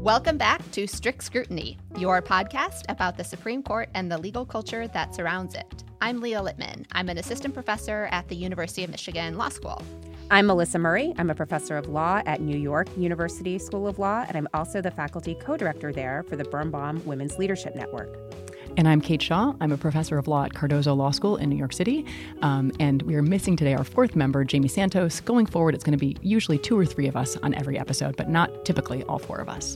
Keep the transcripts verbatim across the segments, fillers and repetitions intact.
Welcome back to Strict Scrutiny, your podcast about the Supreme Court and the legal culture that surrounds it. I'm Leah Littman. I'm an assistant professor at the University of Michigan Law School. I'm Melissa Murray. I'm a professor of law at New York University School of Law, and I'm also the faculty co-director there for the Birnbaum Women's Leadership Network. And I'm Kate Shaw. I'm a professor of law at Cardozo Law School in New York City. Um, and we are missing today our fourth member, Jamie Santos. Going forward, it's going to be usually two or three of us on every episode, but not typically all four of us.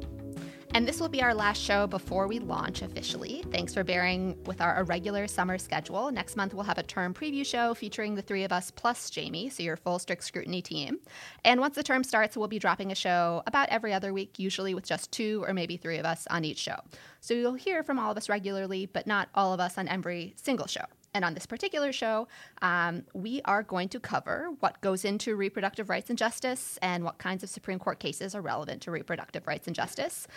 And this will be our last show before we launch officially. Thanks for bearing with our irregular summer schedule. Next month, we'll have a term preview show featuring the three of us plus Jamie, so your full Strict Scrutiny team. And once the term starts, we'll be dropping a show about every other week, usually with just two or maybe three of us on each show. So you'll hear from all of us regularly, but not all of us on every single show. And on this particular show, um, we are going to cover what goes into reproductive rights and justice and what kinds of Supreme Court cases are relevant to reproductive rights and justice.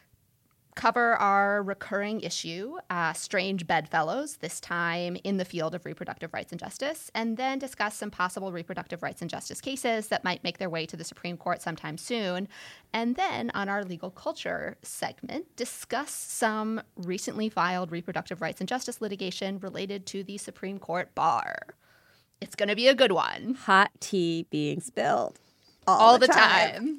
Cover our recurring issue, uh, strange bedfellows, this time in the field of reproductive rights and justice, and then discuss some possible reproductive rights and justice cases that might make their way to the Supreme Court sometime soon. And then on our legal culture segment, discuss some recently filed reproductive rights and justice litigation related to the Supreme Court bar. It's going to be a good one. Hot tea being spilled all, all the, the time. time.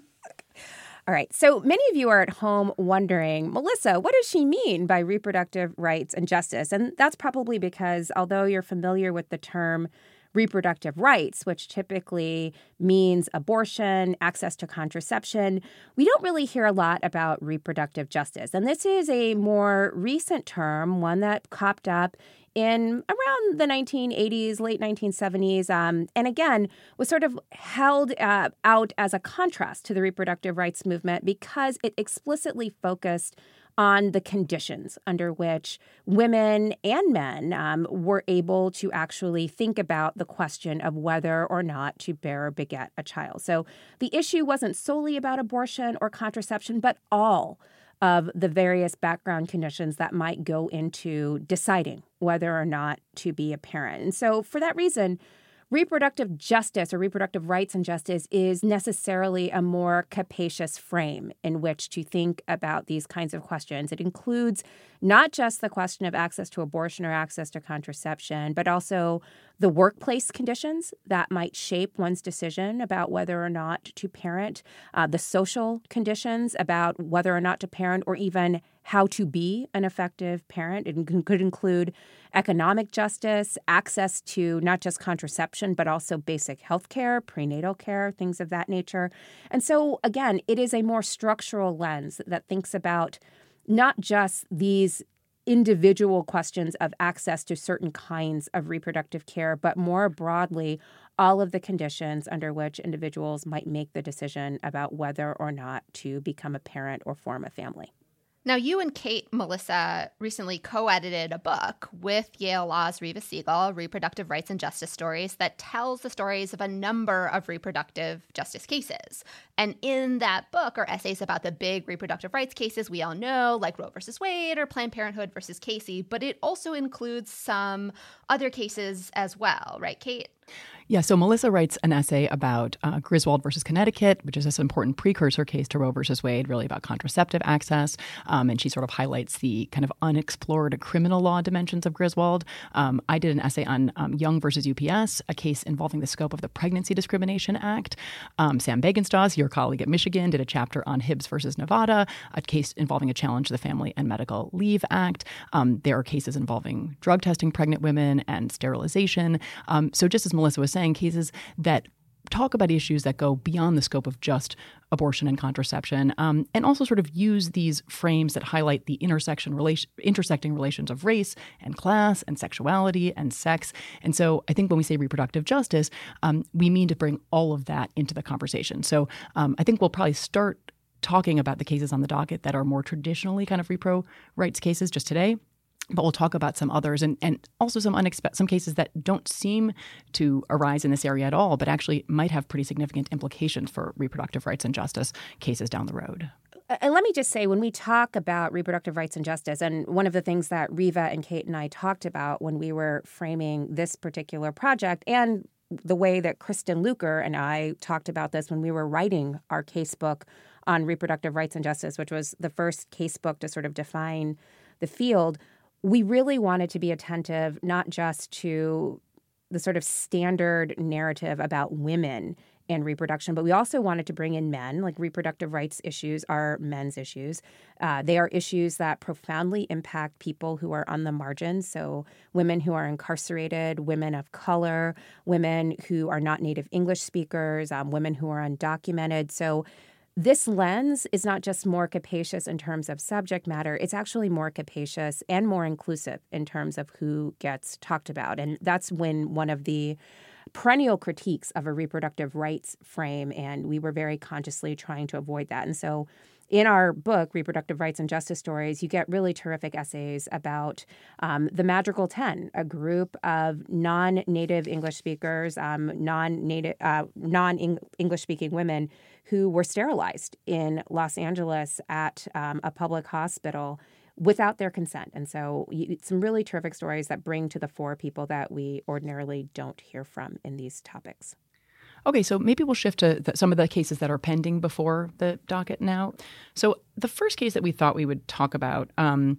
All right. So many of you are at home wondering, Melissa, what does she mean by reproductive rights and justice? And that's probably because although you're familiar with the term reproductive rights, which typically means abortion, access to contraception, we don't really hear a lot about reproductive justice. And this is a more recent term, one that popped up in around the nineteen eighties, late nineteen seventies, um, and again, was sort of held uh, out as a contrast to the reproductive rights movement because it explicitly focused on the conditions under which women and men um, were able to actually think about the question of whether or not to bear or beget a child. So the issue wasn't solely about abortion or contraception, but all of the various background conditions that might go into deciding whether or not to be a parent. And so for that reason, reproductive justice or reproductive rights and justice is necessarily a more capacious frame in which to think about these kinds of questions. It includes not just the question of access to abortion or access to contraception, but also the workplace conditions that might shape one's decision about whether or not to parent, uh, the social conditions about whether or not to parent, or even how to be an effective parent. It could include economic justice, access to not just contraception, but also basic health care, prenatal care, things of that nature. And so, again, it is a more structural lens that thinks about not just these individual questions of access to certain kinds of reproductive care, but more broadly, all of the conditions under which individuals might make the decision about whether or not to become a parent or form a family. Now, you and Kate, Melissa, recently co-edited a book with Yale Law's Reva Siegel, Reproductive Rights and Justice Stories, that tells the stories of a number of reproductive justice cases. And in that book are essays about the big reproductive rights cases we all know, like Roe versus Wade or Planned Parenthood versus Casey, but it also includes some other cases as well, right, Kate? Yeah, so Melissa writes an essay about uh, Griswold versus Connecticut, which is this important precursor case to Roe versus Wade, really about contraceptive access. Um, and she sort of highlights the kind of unexplored criminal law dimensions of Griswold. Um, I did an essay on um, Young versus U P S, a case involving the scope of the Pregnancy Discrimination Act. Um, Sam Bagenstoss, your colleague at Michigan, did a chapter on Hibbs versus Nevada, a case involving a challenge to the Family and Medical Leave Act. Um, there are cases involving drug testing pregnant women and sterilization. Um, so just as Melissa was saying, cases that talk about issues that go beyond the scope of just abortion and contraception, um, and also sort of use these frames that highlight the intersection relation, intersecting relations of race and class and sexuality and sex. And so I think when we say reproductive justice, um, we mean to bring all of that into the conversation. So um, I think we'll probably start talking about the cases on the docket that are more traditionally kind of repro rights cases just today. But we'll talk about some others and, and also some unexpected some cases that don't seem to arise in this area at all, but actually might have pretty significant implications for reproductive rights and justice cases down the road. And let me just say, when we talk about reproductive rights and justice, and one of the things that Reva and Kate and I talked about when we were framing this particular project and the way that Kristen Luker and I talked about this when we were writing our casebook on reproductive rights and justice, which was the first casebook to sort of define the field, we really wanted to be attentive not just to the sort of standard narrative about women and reproduction, but we also wanted to bring in men. Like, reproductive rights issues are men's issues. Uh, they are issues that profoundly impact people who are on the margins. So women who are incarcerated, women of color, women who are not native English speakers, um, women who are undocumented. So this lens is not just more capacious in terms of subject matter, it's actually more capacious and more inclusive in terms of who gets talked about. And that's when one of the perennial critiques of a reproductive rights frame, and we were very consciously trying to avoid that. And so in our book, Reproductive Rights and Justice Stories, you get really terrific essays about um, the Madrigal Ten, a group of non-native English speakers, um, non-native, uh, non-English-speaking women who were sterilized in Los Angeles at um, a public hospital without their consent. And so you, some really terrific stories that bring to the fore people that we ordinarily don't hear from in these topics. Okay, so maybe we'll shift to the, some of the cases that are pending before the docket now. So the first case that we thought we would talk about um,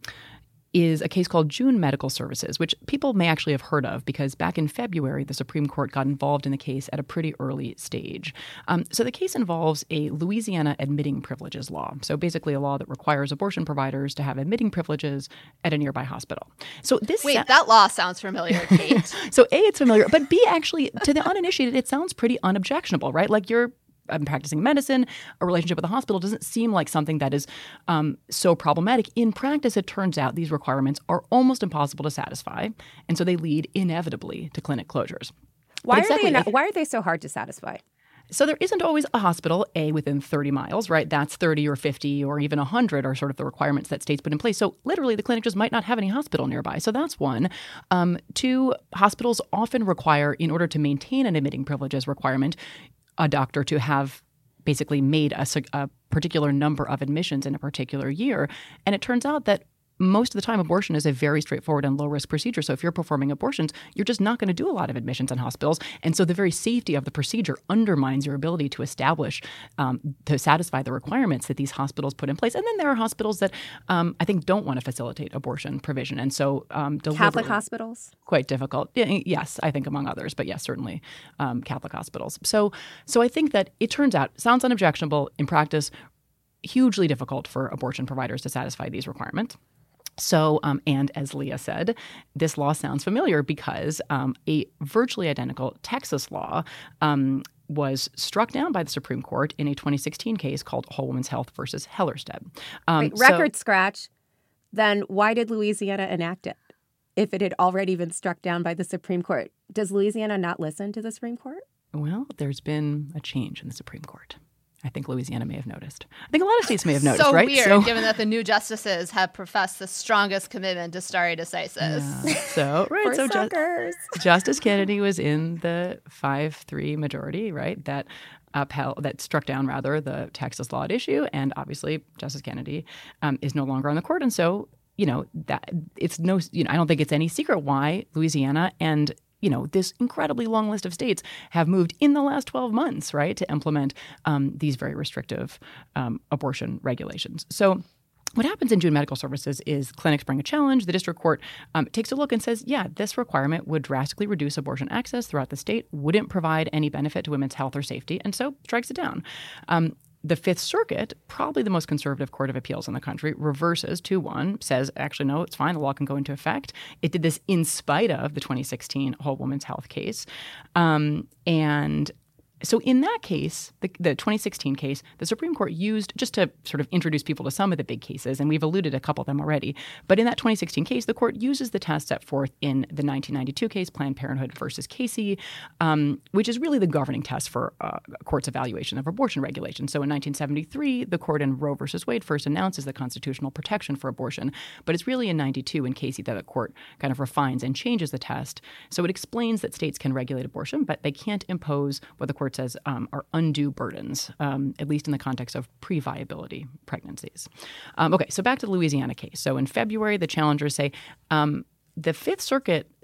is a case called June Medical Services, which people may actually have heard of because back in February, the Supreme Court got involved in the case at a pretty early stage. Um, so the case involves a Louisiana admitting privileges law. So basically a law that requires abortion providers to have admitting privileges at a nearby hospital. So this Wait, sa- that law sounds familiar, Kate. So A, it's familiar, but B, actually, to the uninitiated, it sounds pretty unobjectionable, right? Like you're I'm practicing medicine, a relationship with a hospital doesn't seem like something that is um, so problematic. In practice, it turns out these requirements are almost impossible to satisfy, and so they lead inevitably to clinic closures. Why exactly, are they not, why are they so hard to satisfy? So there isn't always a hospital, A, within thirty miles, right? That's thirty or fifty or even one hundred are sort of the requirements that states put in place. So literally the clinic just might not have any hospital nearby. So that's one. Um, two, hospitals often require, in order to maintain an admitting privileges requirement, a doctor to have basically made a, a particular number of admissions in a particular year. And it turns out that most of the time, abortion is a very straightforward and low-risk procedure. So if you're performing abortions, you're just not going to do a lot of admissions in hospitals. And so the very safety of the procedure undermines your ability to establish, um, to satisfy the requirements that these hospitals put in place. And then there are hospitals that um, I think don't want to facilitate abortion provision. And so um, Catholic hospitals? Quite difficult. Yes, I think among others. But yes, certainly um, Catholic hospitals. So, so I think that it turns out, sounds unobjectionable in practice, hugely difficult for abortion providers to satisfy these requirements. So, um, and as Leah said, this law sounds familiar because um, a virtually identical Texas law um, was struck down by the Supreme Court in a twenty sixteen case called Whole Woman's Health versus Hellerstedt. Um, Wait, record so, scratch. Then why did Louisiana enact it if it had already been struck down by the Supreme Court? Does Louisiana not listen to the Supreme Court? Well, there's been a change in the Supreme Court. I think Louisiana may have noticed. I think a lot of states may have noticed, so right? Weird, so weird, given that the new justices have professed the strongest commitment to stare decisis. Yeah. So, right. For so suckers. Ju- Justice Kennedy was in the five three majority, right, that upheld, that struck down, rather, the Texas law at issue. And obviously, Justice Kennedy um, is no longer on the court. And so, you know, that it's no, you know, I don't think it's any secret why Louisiana and you know, this incredibly long list of states have moved in the last twelve months, right, to implement um, these very restrictive um, abortion regulations. So what happens in June Medical Services is clinics bring a challenge. The district court um, takes a look and says, yeah, this requirement would drastically reduce abortion access throughout the state, wouldn't provide any benefit to women's health or safety, and so strikes it down. Um, The Fifth Circuit, probably the most conservative court of appeals in the country, reverses two one, says, actually, no, it's fine. The law can go into effect. It did this in spite of the twenty sixteen Whole Woman's Health case. Um, and so in that case, the, the twenty sixteen case, the Supreme Court used, just to sort of introduce people to some of the big cases, and we've alluded to a couple of them already, but in that twenty sixteen case, the court uses the test set forth in the nineteen ninety-two case, Planned Parenthood versus Casey, um, which is really the governing test for uh, court's evaluation of abortion regulation. So in nineteen seventy-three, the court in Roe versus Wade first announces the constitutional protection for abortion, but it's really in ninety-two in Casey that the court kind of refines and changes the test. So it explains that states can regulate abortion, but they can't impose what the court says um, are undue burdens, um, at least in the context of pre-viability pregnancies. Um, okay, so back to the Louisiana case. So in February, the challengers say um, the Fifth Circuit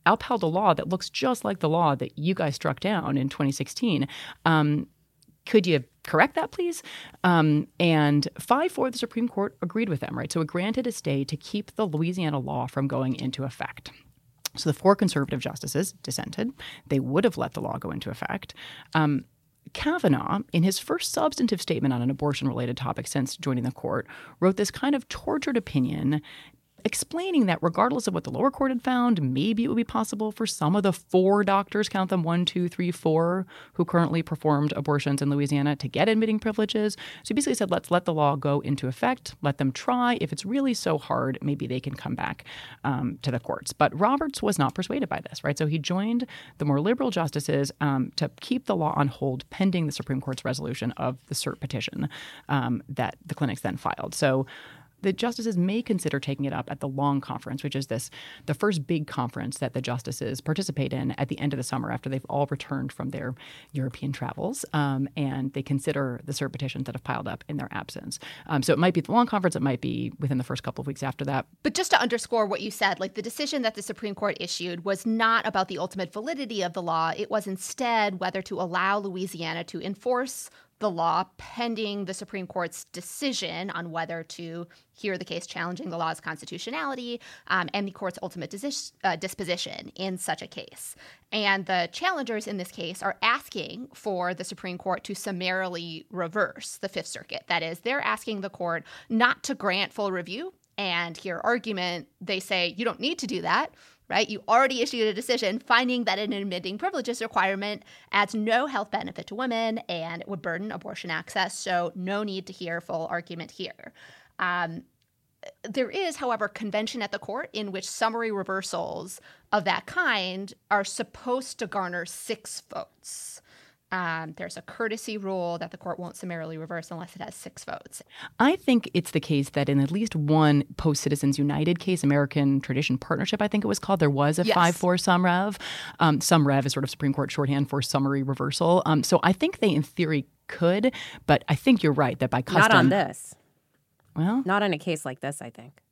upheld a law that looks just like the law that you guys struck down in twenty sixteen. Um, could you correct that, please? Um, and five four, the Supreme Court agreed with them, right? So it granted a stay to keep the Louisiana law from going into effect. So the four conservative justices dissented. They would have let the law go into effect. Um, Kavanaugh, in his first substantive statement on an abortion-related topic since joining the court, wrote this kind of tortured opinion explaining that regardless of what the lower court had found, maybe it would be possible for some of the four doctors, count them one, two, three, four, who currently performed abortions in Louisiana to get admitting privileges. So he basically said, let's let the law go into effect. Let them try. If it's really so hard, maybe they can come back um, to the courts. But Roberts was not persuaded by this, right? So he joined the more liberal justices um, to keep the law on hold pending the Supreme Court's resolution of the cert petition um, that the clinics then filed. So the justices may consider taking it up at the Long Conference, which is this the first big conference that the justices participate in at the end of the summer after they've all returned from their European travels, um, and they consider the cert petitions that have piled up in their absence. Um, so it might be the Long Conference, it might be within the first couple of weeks after that. But just to underscore what you said, like the decision that the Supreme Court issued was not about the ultimate validity of the law. It was instead whether to allow Louisiana to enforce the law pending the Supreme Court's decision on whether to hear the case challenging the law's constitutionality um, and the court's ultimate dis- uh, disposition in such a case. And the challengers in this case are asking for the Supreme Court to summarily reverse the Fifth Circuit. That is, they're asking the court not to grant full review and hear argument. They say, you don't need to do that. Right? You already issued a decision finding that an admitting privileges requirement adds no health benefit to women and it would burden abortion access, so no need to hear full argument here. Um, there is, however, convention at the court in which summary reversals of that kind are supposed to garner six votes. Um, there's a courtesy rule that the court won't summarily reverse unless it has six votes. I think it's the case that in at least one post-Citizens United case, American Tradition Partnership, I think it was called, there was a yes. five four sum rev. Um, sum rev is sort of Supreme Court shorthand for summary reversal. Um, so I think they, in theory, could, but I think you're right that by custom— Not on this. Well? Not in a case like this, I think.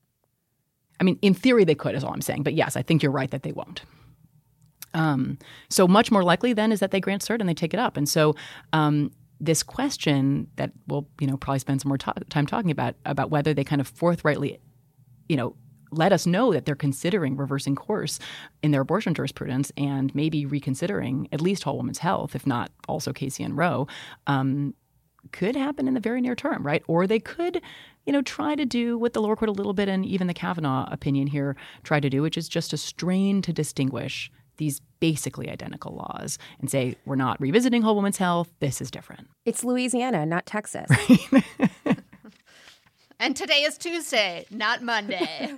I mean, in theory, they could is all I'm saying. But yes, I think you're right that they won't. Um, so much more likely then is that they grant cert and they take it up. And so um, this question that we'll, you know, probably spend some more ta- time talking about, about whether they kind of forthrightly, you know, let us know that they're considering reversing course in their abortion jurisprudence and maybe reconsidering at least Whole Woman's Health, if not also Casey and Roe, um, could happen in the very near term, right? Or they could, you know, try to do what the lower court a little bit and even the Kavanaugh opinion here tried to do, which is just to strain to distinguish these basically identical laws and say, we're not revisiting Whole Woman's Health. This is different. It's Louisiana, not Texas. Right? And today is Tuesday, not Monday.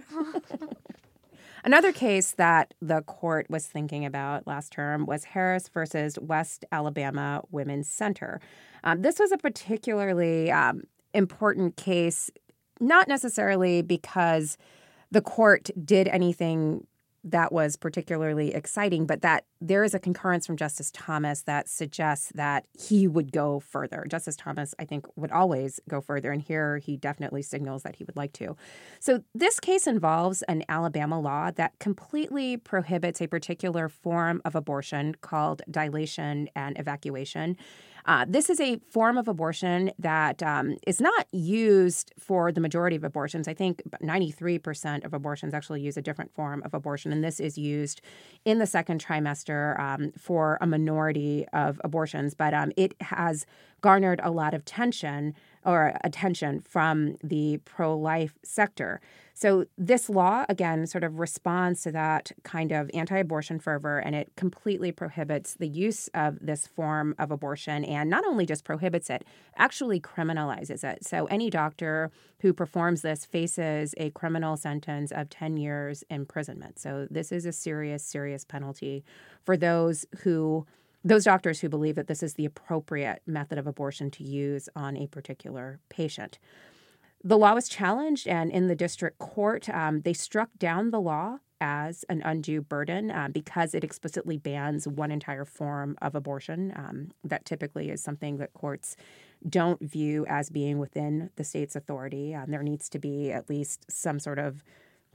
Another case that the court was thinking about last term was Harris versus West Alabama Women's Center. Um, this was a particularly um, important case, not necessarily because the court did anything that was particularly exciting, but that there is a concurrence from Justice Thomas that suggests that he would go further. Justice Thomas, I think, would always go further, and here he definitely signals that he would like to. So this case involves an Alabama law that completely prohibits a particular form of abortion called dilation and evacuation. Uh, this is a form of abortion that um, is not used for the majority of abortions. I think ninety-three percent of abortions actually use a different form of abortion, and this is used in the second trimester um, for a minority of abortions. But um, it has garnered a lot of tension or attention from the pro-life sector. So this law, again, sort of responds to that kind of anti-abortion fervor, and it completely prohibits the use of this form of abortion, and not only just prohibits it, actually criminalizes it. So any doctor who performs this faces a criminal sentence of ten years imprisonment. So this is a serious, serious penalty for those who those doctors who believe that this is the appropriate method of abortion to use on a particular patient. The law was challenged, and in the district court, um, they struck down the law as an undue burden uh, because it explicitly bans one entire form of abortion. Um, that typically is something that courts don't view as being within the state's authority. Um, there needs to be at least some sort of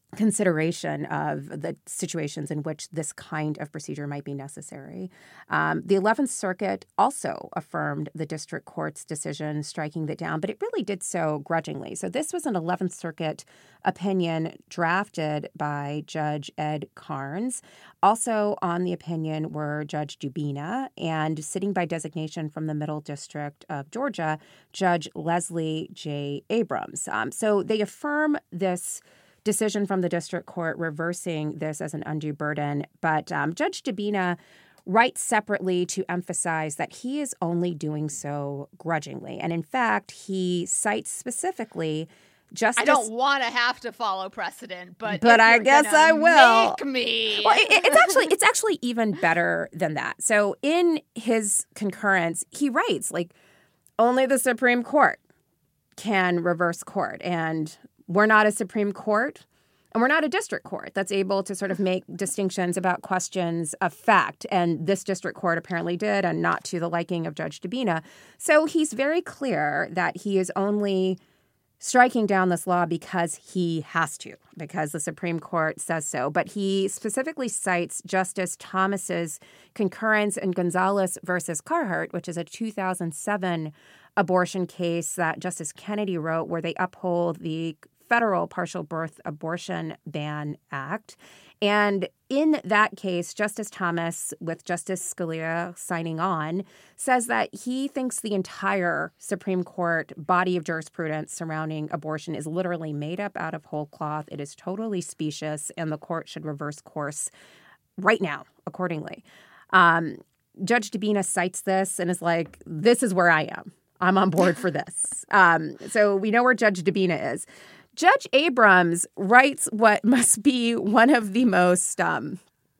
consideration of the situations in which this kind of procedure might be necessary. Um, the eleventh Circuit also affirmed the district court's decision, striking that down, but it really did so grudgingly. So this was an eleventh Circuit opinion drafted by Judge Ed Carnes. Also on the opinion were Judge Dubina and, sitting by designation from the Middle District of Georgia, Judge Leslie J. Abrams. Um, so they affirm this decision from the district court reversing this as an undue burden. But um, Judge Dubina writes separately to emphasize that he is only doing so grudgingly. And in fact, he cites specifically Justice. I don't want to have to follow precedent, but but I guess I will. Make me. Well, it, it's actually it's actually even better than that. So in his concurrence, he writes like only the Supreme Court can reverse court, and we're not a Supreme Court, and we're not a district court that's able to sort of make distinctions about questions of fact. And this district court apparently did, and not to the liking of Judge Dubina. So he's very clear that he is only striking down this law because he has to, because the Supreme Court says so. But he specifically cites Justice Thomas's concurrence in Gonzalez versus Carhart, which is a two thousand seven abortion case that Justice Kennedy wrote, where they uphold the federal partial birth abortion ban act. And in that case, Justice Thomas, with Justice Scalia signing on, says that he thinks the entire Supreme Court body of jurisprudence surrounding abortion is literally made up out of whole cloth. It is totally specious, and the court should reverse course right now accordingly. Um, Judge Dubina cites this and is like, this is where I am. I'm on board for this. Um, so we know where Judge Dubina is. Judge Abrams writes what must be one of the most um,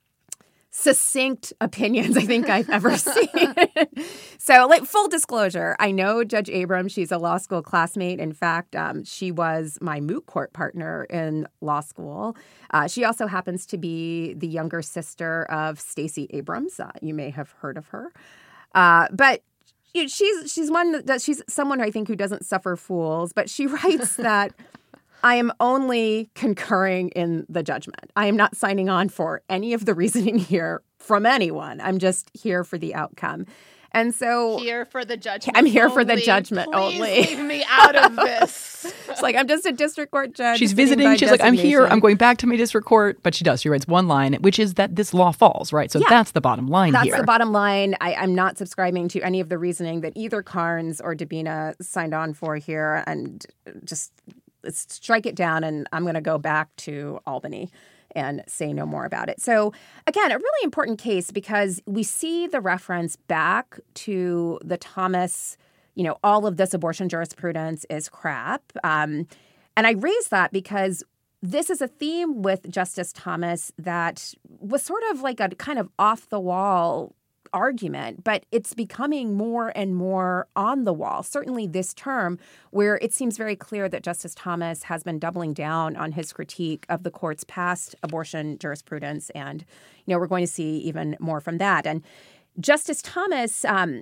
succinct opinions I think I've ever seen. So, like, full disclosure, I know Judge Abrams. She's a law school classmate. In fact, um, she was my moot court partner in law school. Uh, she also happens to be the younger sister of Stacey Abrams. Uh, you may have heard of her. Uh, but you know, she's she's one that she's someone I think who doesn't suffer fools. But she writes that I am only concurring in the judgment. I am not signing on for any of the reasoning here from anyone. I'm just here for the outcome. And so here for the judgment. I'm here only. for the judgment Please only. Leave me out of this. It's like, I'm just a district court judge. She's visiting. She's like, I'm here. I'm going back to my district court. But she does. She writes one line, which is that this law falls, right? So yeah, that's the bottom line that's here. That's the bottom line. I, I'm not subscribing to any of the reasoning that either Carnes or Dubina signed on for here. And just strike it down. And I'm going to go back to Albany and say no more about it. So, again, a really important case because we see the reference back to the Thomas, you know, all of this abortion jurisprudence is crap. Um, and I raise that because this is a theme with Justice Thomas that was sort of like a kind of off-the-wall argument, but it's becoming more and more on the wall, certainly this term, where it seems very clear that Justice Thomas has been doubling down on his critique of the court's past abortion jurisprudence. And, you know, we're going to see even more from that. And Justice Thomas, um,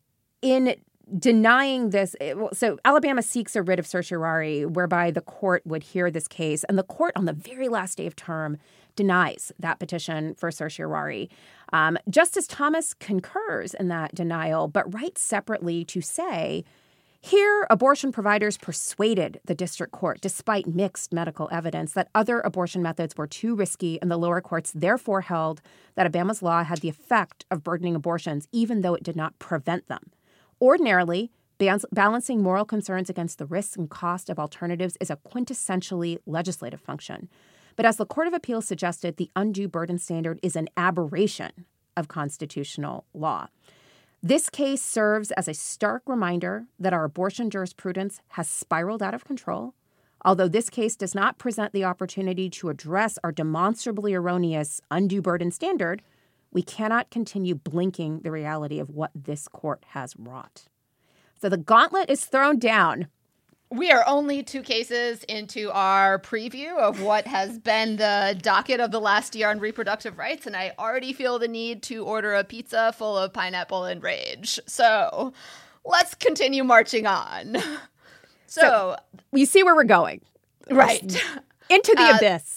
in denying this, so Alabama seeks a writ of certiorari whereby the court would hear this case. And the court on the very last day of term denies that petition for certiorari. Um, Justice Thomas concurs in that denial, but writes separately to say, here, abortion providers persuaded the district court, despite mixed medical evidence, that other abortion methods were too risky, and the lower courts therefore held that Alabama's law had the effect of burdening abortions, even though it did not prevent them. Ordinarily, balancing moral concerns against the risks and cost of alternatives is a quintessentially legislative function. But as the Court of Appeals suggested, the undue burden standard is an aberration of constitutional law. This case serves as a stark reminder that our abortion jurisprudence has spiraled out of control. Although this case does not present the opportunity to address our demonstrably erroneous undue burden standard, we cannot continue blinking the reality of what this court has wrought. So the gauntlet is thrown down. We are only two cases into our preview of what has been the docket of the last year on reproductive rights, and I already feel the need to order a pizza full of pineapple and rage. So let's continue marching on. So, so you see where we're going. Right. Into the uh, abyss.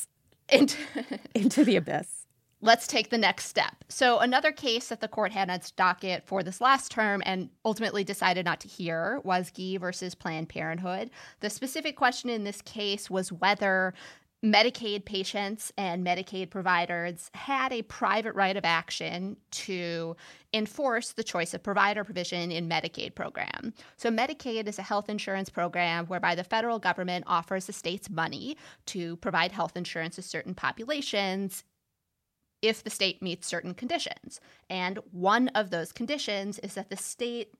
into, into the abyss. Let's take the next step. So another case that the court had on its docket for this last term and ultimately decided not to hear was Gee versus Planned Parenthood. The specific question in this case was whether Medicaid patients and Medicaid providers had a private right of action to enforce the choice of provider provision in Medicaid program. So Medicaid is a health insurance program whereby the federal government offers the states money to provide health insurance to certain populations if the state meets certain conditions. And one of those conditions is that the state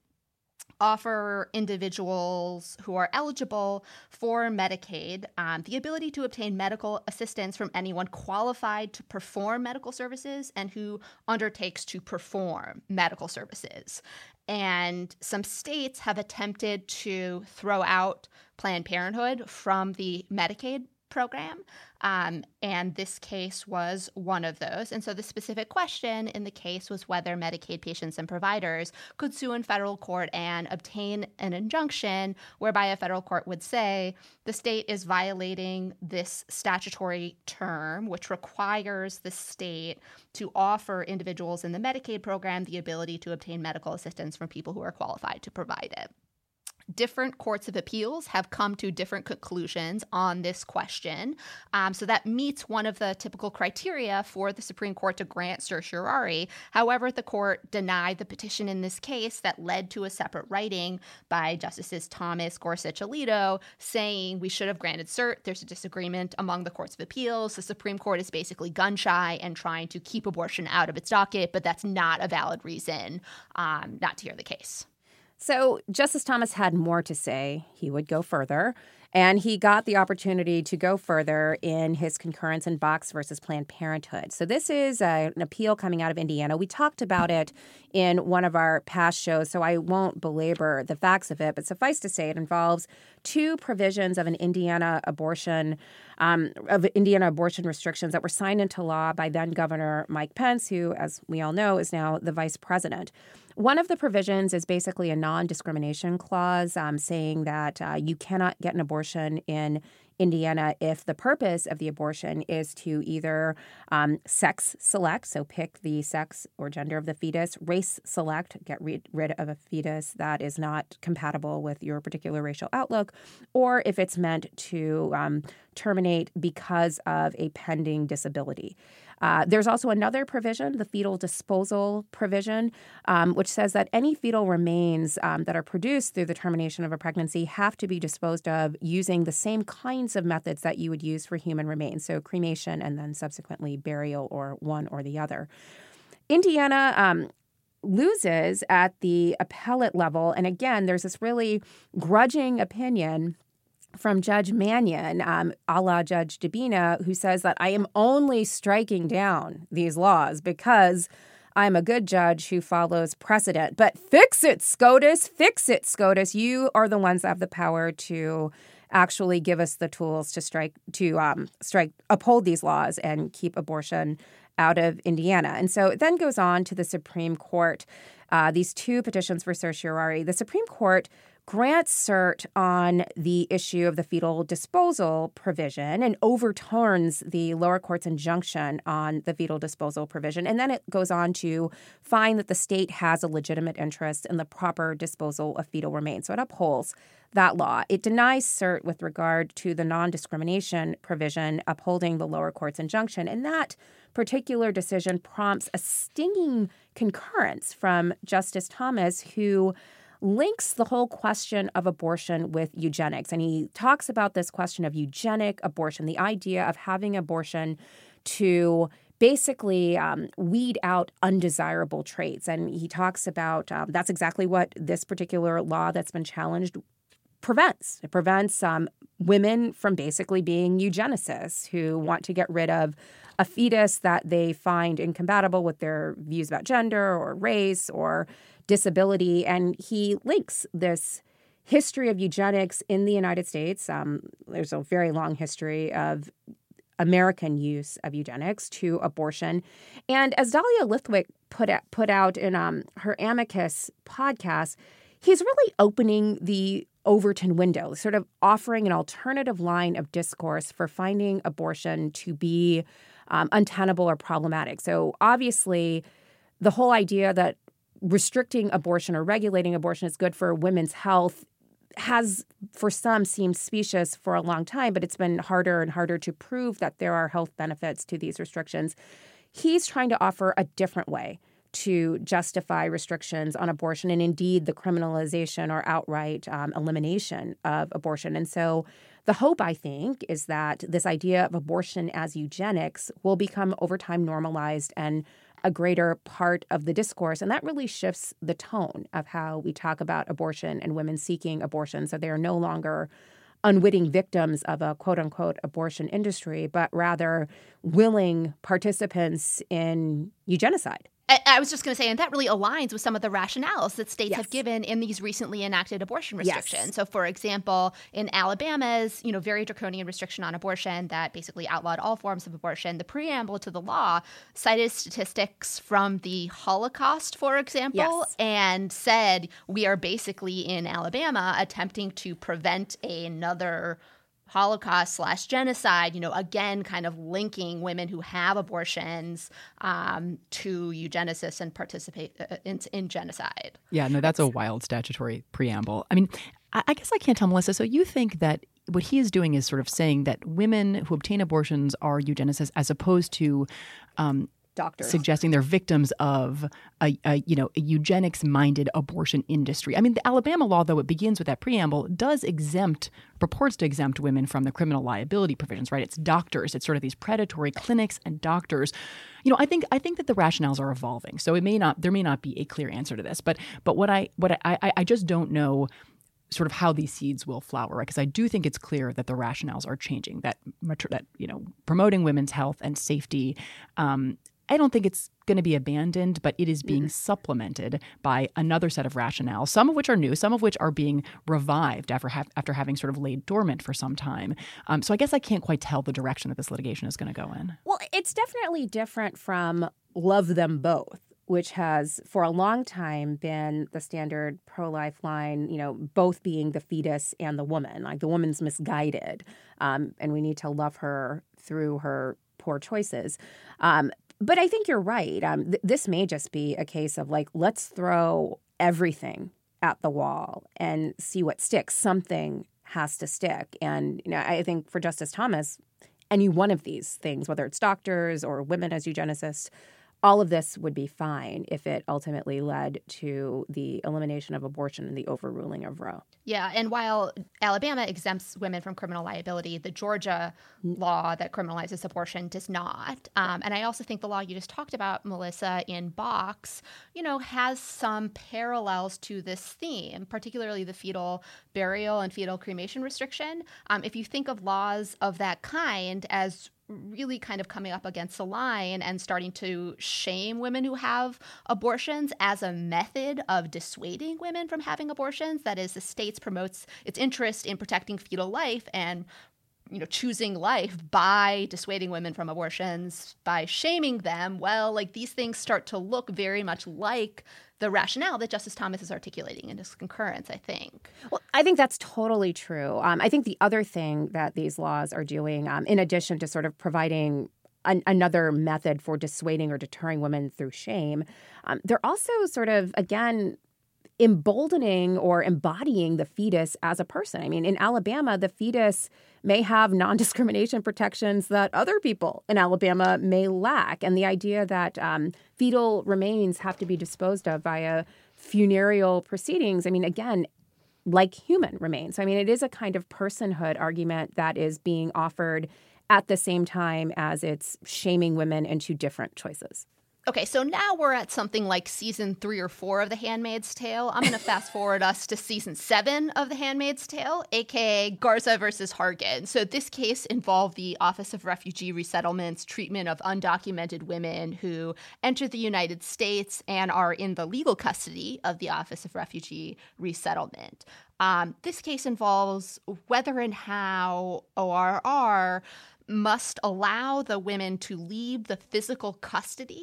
offer individuals who are eligible for Medicaid um, the ability to obtain medical assistance from anyone qualified to perform medical services and who undertakes to perform medical services. And some states have attempted to throw out Planned Parenthood from the Medicaid program, um, and this case was one of those. And so the specific question in the case was whether Medicaid patients and providers could sue in federal court and obtain an injunction whereby a federal court would say the state is violating this statutory term, which requires the state to offer individuals in the Medicaid program the ability to obtain medical assistance from people who are qualified to provide it. Different courts of appeals have come to different conclusions on this question. Um, so that meets one of the typical criteria for the Supreme Court to grant certiorari. However, the court denied the petition in this case that led to a separate writing by Justices Thomas, Gorsuch, Alito saying we should have granted cert. There's a disagreement among the courts of appeals. The Supreme Court is basically gun shy and trying to keep abortion out of its docket, but that's not a valid reason um, not to hear the case. So Justice Thomas had more to say. He would go further, and he got the opportunity to go further in his concurrence in Box versus Planned Parenthood. So this is a, an appeal coming out of Indiana. We talked about it in one of our past shows, so I won't belabor the facts of it, but suffice to say it involves two provisions of an Indiana abortion um, of Indiana abortion restrictions that were signed into law by then Governor Mike Pence, who, as we all know, is now the vice president. One of the provisions is basically a non-discrimination clause um, saying that uh, you cannot get an abortion in Indiana if the purpose of the abortion is to either um, sex select, so pick the sex or gender of the fetus, race select, get rid, rid of a fetus that is not compatible with your particular racial outlook, or if it's meant to um, terminate because of a pending disability. Uh, there's also another provision, the fetal disposal provision, um, which says that any fetal remains um, that are produced through the termination of a pregnancy have to be disposed of using the same kinds of methods that you would use for human remains, so cremation and then subsequently burial or one or the other. Indiana um, loses at the appellate level, and again, there's this really grudging opinion from Judge Mannion, um, a la Judge Dabena, who says that I am only striking down these laws because I'm a good judge who follows precedent. But fix it, SCOTUS, fix it, SCOTUS. You are the ones that have the power to actually give us the tools to strike, to um, strike, uphold these laws and keep abortion out of Indiana. And so it then goes on to the Supreme Court, uh, these two petitions for certiorari. The Supreme Court grants cert on the issue of the fetal disposal provision and overturns the lower court's injunction on the fetal disposal provision. And then it goes on to find that the state has a legitimate interest in the proper disposal of fetal remains. So it upholds that law. It denies cert with regard to the non-discrimination provision upholding the lower court's injunction. And that particular decision prompts a stinging concurrence from Justice Thomas, who links the whole question of abortion with eugenics. And he talks about this question of eugenic abortion, the idea of having abortion to basically um, weed out undesirable traits. And he talks about um, that's exactly what this particular law that's been challenged prevents. It prevents um, women from basically being eugenicists who want to get rid of a fetus that they find incompatible with their views about gender or race or disability. And he links this history of eugenics in the United States. Um, there's a very long history of American use of eugenics to abortion. And as Dahlia Lithwick put out, put out in um, her Amicus podcast, he's really opening the Overton window, sort of offering an alternative line of discourse for finding abortion to be um, untenable or problematic. So obviously, the whole idea that restricting abortion or regulating abortion is good for women's health has, for some, seemed specious for a long time, but it's been harder and harder to prove that there are health benefits to these restrictions. He's trying to offer a different way to justify restrictions on abortion and indeed the criminalization or outright um, elimination of abortion. And so the hope, I think, is that this idea of abortion as eugenics will become over time normalized and a greater part of the discourse. And that really shifts the tone of how we talk about abortion and women seeking abortion. So they are no longer unwitting victims of a quote-unquote abortion industry, but rather willing participants in eugenicide. I, I was just going to say, and that really aligns with some of the rationales that states yes. have given in these recently enacted abortion restrictions. Yes. So, for example, in Alabama's, you know, very draconian restriction on abortion that basically outlawed all forms of abortion, the preamble to the law cited statistics from the Holocaust, for example, yes. and said we are basically in Alabama attempting to prevent another Holocaust slash genocide, you know, again, kind of linking women who have abortions um, to eugenicists and participate in, in genocide. Yeah, no, that's a wild statutory preamble. I mean, I, I guess I can't tell, Melissa. So you think that what he is doing is sort of saying that women who obtain abortions are eugenicists as opposed to um, doctors suggesting they're victims of a, a you know a eugenics-minded abortion industry. I mean, the Alabama law, though it begins with that preamble, does exempt, purports to exempt women from the criminal liability provisions. Right? It's doctors. It's sort of these predatory clinics and doctors. You know, I think I think that the rationales are evolving. So it may not there may not be a clear answer to this, but but what I what I I, I just don't know sort of how these seeds will flower, right? Because I do think it's clear that the rationales are changing. That that you know promoting women's health and safety. Um, I don't think it's going to be abandoned, but it is being mm-hmm. supplemented by another set of rationale, some of which are new, some of which are being revived after ha- after having sort of laid dormant for some time. Um, so I guess I can't quite tell the direction that this litigation is going to go in. Well, it's definitely different from Love Them Both, which has for a long time been the standard pro-life line, you know, both being the fetus and the woman. Like the woman's misguided, um, and we need to love her through her poor choices. Um, But I think you're right. Um, th- this may just be a case of like, let's throw everything at the wall and see what sticks. Something has to stick. And, you know, I think for Justice Thomas, any one of these things, whether it's doctors or women as eugenicists, all of this would be fine if it ultimately led to the elimination of abortion and the overruling of Roe. Yeah, and while Alabama exempts women from criminal liability, the Georgia law that criminalizes abortion does not. Um, and I also think the law you just talked about, Melissa, in Box, you know, has some parallels to this theme, particularly the fetal burial and fetal cremation restriction. Um, if you think of laws of that kind as really kind of coming up against the line and starting to shame women who have abortions as a method of dissuading women from having abortions. That is, the state promotes its interest in protecting fetal life and, you know, choosing life by dissuading women from abortions, by shaming them. Well, like these things start to look very much like the rationale that Justice Thomas is articulating in his concurrence, I think. Well, I think that's totally true. Um, I think the other thing that these laws are doing, um, in addition to sort of providing an, another method for dissuading or deterring women through shame, um, they're also sort of, again, emboldening or embodying the fetus as a person. I mean, in Alabama, the fetus may have non-discrimination protections that other people in Alabama may lack. And the idea that um, fetal remains have to be disposed of via funereal proceedings, I mean, again, like human remains. I mean, it is a kind of personhood argument that is being offered at the same time as it's shaming women into different choices. Okay, so now we're at something like season three or four of The Handmaid's Tale. I'm going to fast forward us to season seven of The Handmaid's Tale, a k a. Garza versus Hargan. So this case involved the Office of Refugee Resettlement's treatment of undocumented women who enter the United States and are in the legal custody of the Office of Refugee Resettlement. Um, this case involves whether and how O R R must allow the women to leave the physical custody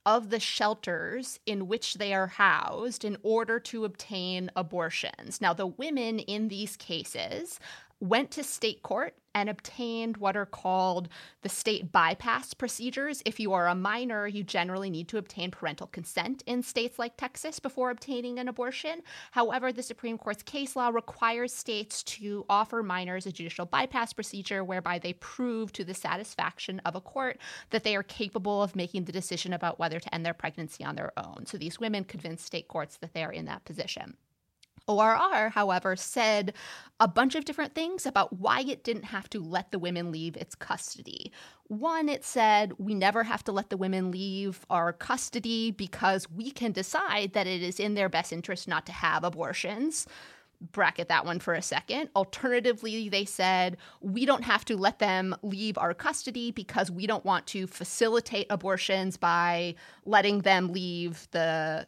of the shelters in which they are housed in order to obtain abortions. Now, the women in these cases went to state court and obtained what are called the state bypass procedures. If you are a minor, you generally need to obtain parental consent in states like Texas before obtaining an abortion. However, the Supreme Court's case law requires states to offer minors a judicial bypass procedure whereby they prove to the satisfaction of a court that they are capable of making the decision about whether to end their pregnancy on their own. So these women convinced state courts that they are in that position. O R R, however, said a bunch of different things about why it didn't have to let the women leave its custody. One, it said, we never have to let the women leave our custody because we can decide that it is in their best interest not to have abortions. Bracket that one for a second. Alternatively, they said, we don't have to let them leave our custody because we don't want to facilitate abortions by letting them leave the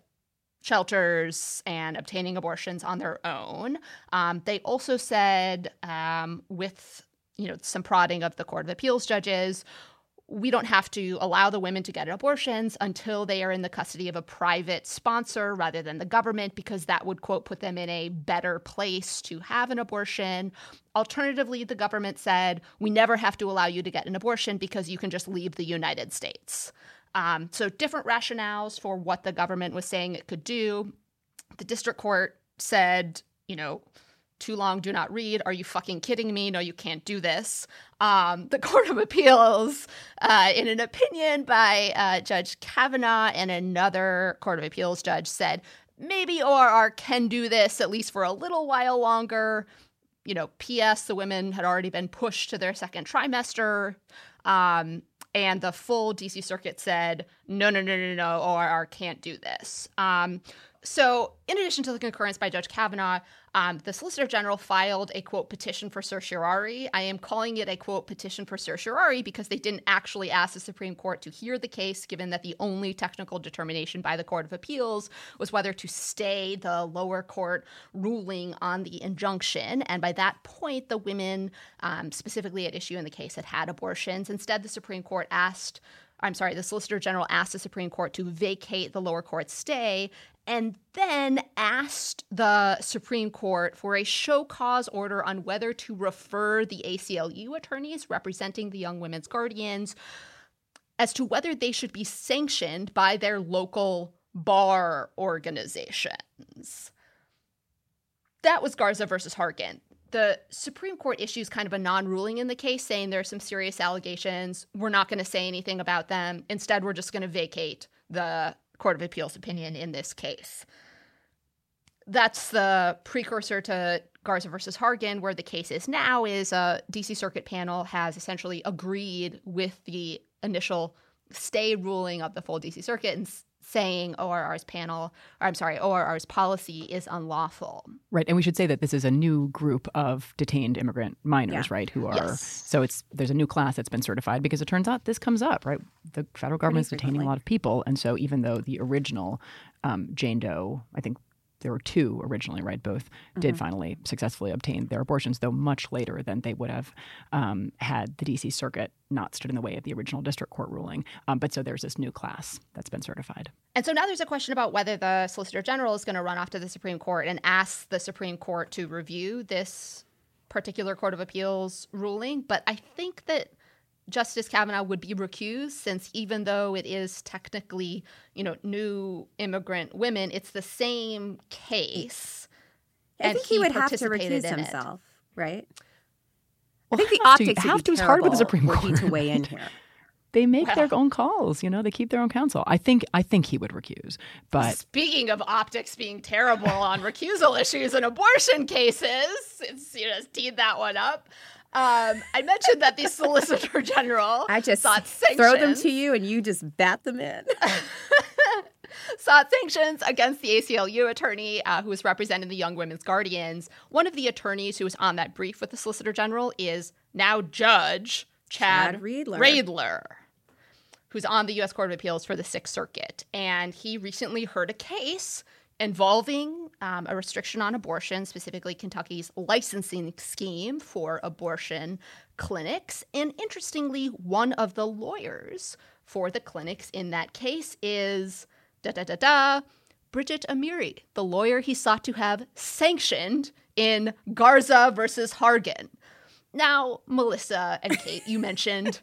shelters and obtaining abortions on their own. Um, they also said, um, with you know some prodding of the Court of Appeals judges, we don't have to allow the women to get abortions until they are in the custody of a private sponsor rather than the government, because that would, quote, put them in a better place to have an abortion. Alternatively, the government said, we never have to allow you to get an abortion because you can just leave the United States. Um, so different rationales for what the government was saying it could do. The district court said, you know, too long, do not read. Are you fucking kidding me? No, you can't do this. Um, the Court of Appeals, uh, in an opinion by uh, Judge Kavanaugh and another Court of Appeals judge, said maybe O R R can do this at least for a little while longer. You know, P S the women had already been pushed to their second trimester. Um, And the full D C Circuit said, no, no, no, no, no, O R R can't do this. Um, so in addition to the concurrence by Judge Kavanaugh, um, the Solicitor General filed a, quote, petition for certiorari. I am calling it a, quote, petition for certiorari because they didn't actually ask the Supreme Court to hear the case, given that the only technical determination by the Court of Appeals was whether to stay the lower court ruling on the injunction. And by that point, the women um, specifically at issue in the case had had abortions. Instead, the Supreme Court asked I'm sorry, the Solicitor General asked the Supreme Court to vacate the lower court's stay and then asked the Supreme Court for a show cause order on whether to refer the A C L U attorneys representing the young women's guardians as to whether they should be sanctioned by their local bar organizations. That was Garza versus Hargan. The Supreme Court issues kind of a non-ruling in the case, saying there are some serious allegations. We're not going to say anything about them. Instead, we're just going to vacate the Court of Appeals opinion in this case. That's the precursor to Garza versus Hargan, where the case is now, is a D C Circuit panel has essentially agreed with the initial stay ruling of the full D C Circuit and saying O R R's panel, or I'm sorry, O R R's policy is unlawful. Right. And we should say that this is a new group of detained immigrant minors, yeah. right, who are, yes. so it's there's a new class that's been certified because it turns out this comes up, right? The federal government's detaining a lot of people. And so even though the original um, Jane Doe, I think there were two originally, right? Both mm-hmm. did finally successfully obtain their abortions, though much later than they would have um, had the D C Circuit not stood in the way of the original district court ruling. Um, but so there's this new class that's been certified. And so now there's a question about whether the Solicitor General is going to run off to the Supreme Court and ask the Supreme Court to review this particular Court of Appeals ruling. But I think that Justice Kavanaugh would be recused, since even though it is technically, you know, new immigrant women, it's the same case. I think he, he would have to recuse himself, it. right? Well, I think the have optics to, would have be to hard with the Supreme Court Court to weigh in here. They make well, their own calls, you know. They keep their own counsel. I think. I think he would recuse. But speaking of optics being terrible on recusal issues in abortion cases, it's, you just teed that one up. Um, I mentioned that the Solicitor General I just sought sanctions. Throw them to you and you just bat them in. sought sanctions against the A C L U attorney uh, who was representing the Young Women's Guardians. One of the attorneys who was on that brief with the Solicitor General is now Judge Chad, Chad Riedler. Riedler, who's on the U S Court of Appeals for the Sixth Circuit. And he recently heard a case involving um, a restriction on abortion, specifically Kentucky's licensing scheme for abortion clinics. And interestingly, one of the lawyers for the clinics in that case is da-da-da-da, Bridget Amiri, the lawyer he sought to have sanctioned in Garza versus Hargan. Now, Melissa and Kate, you mentioned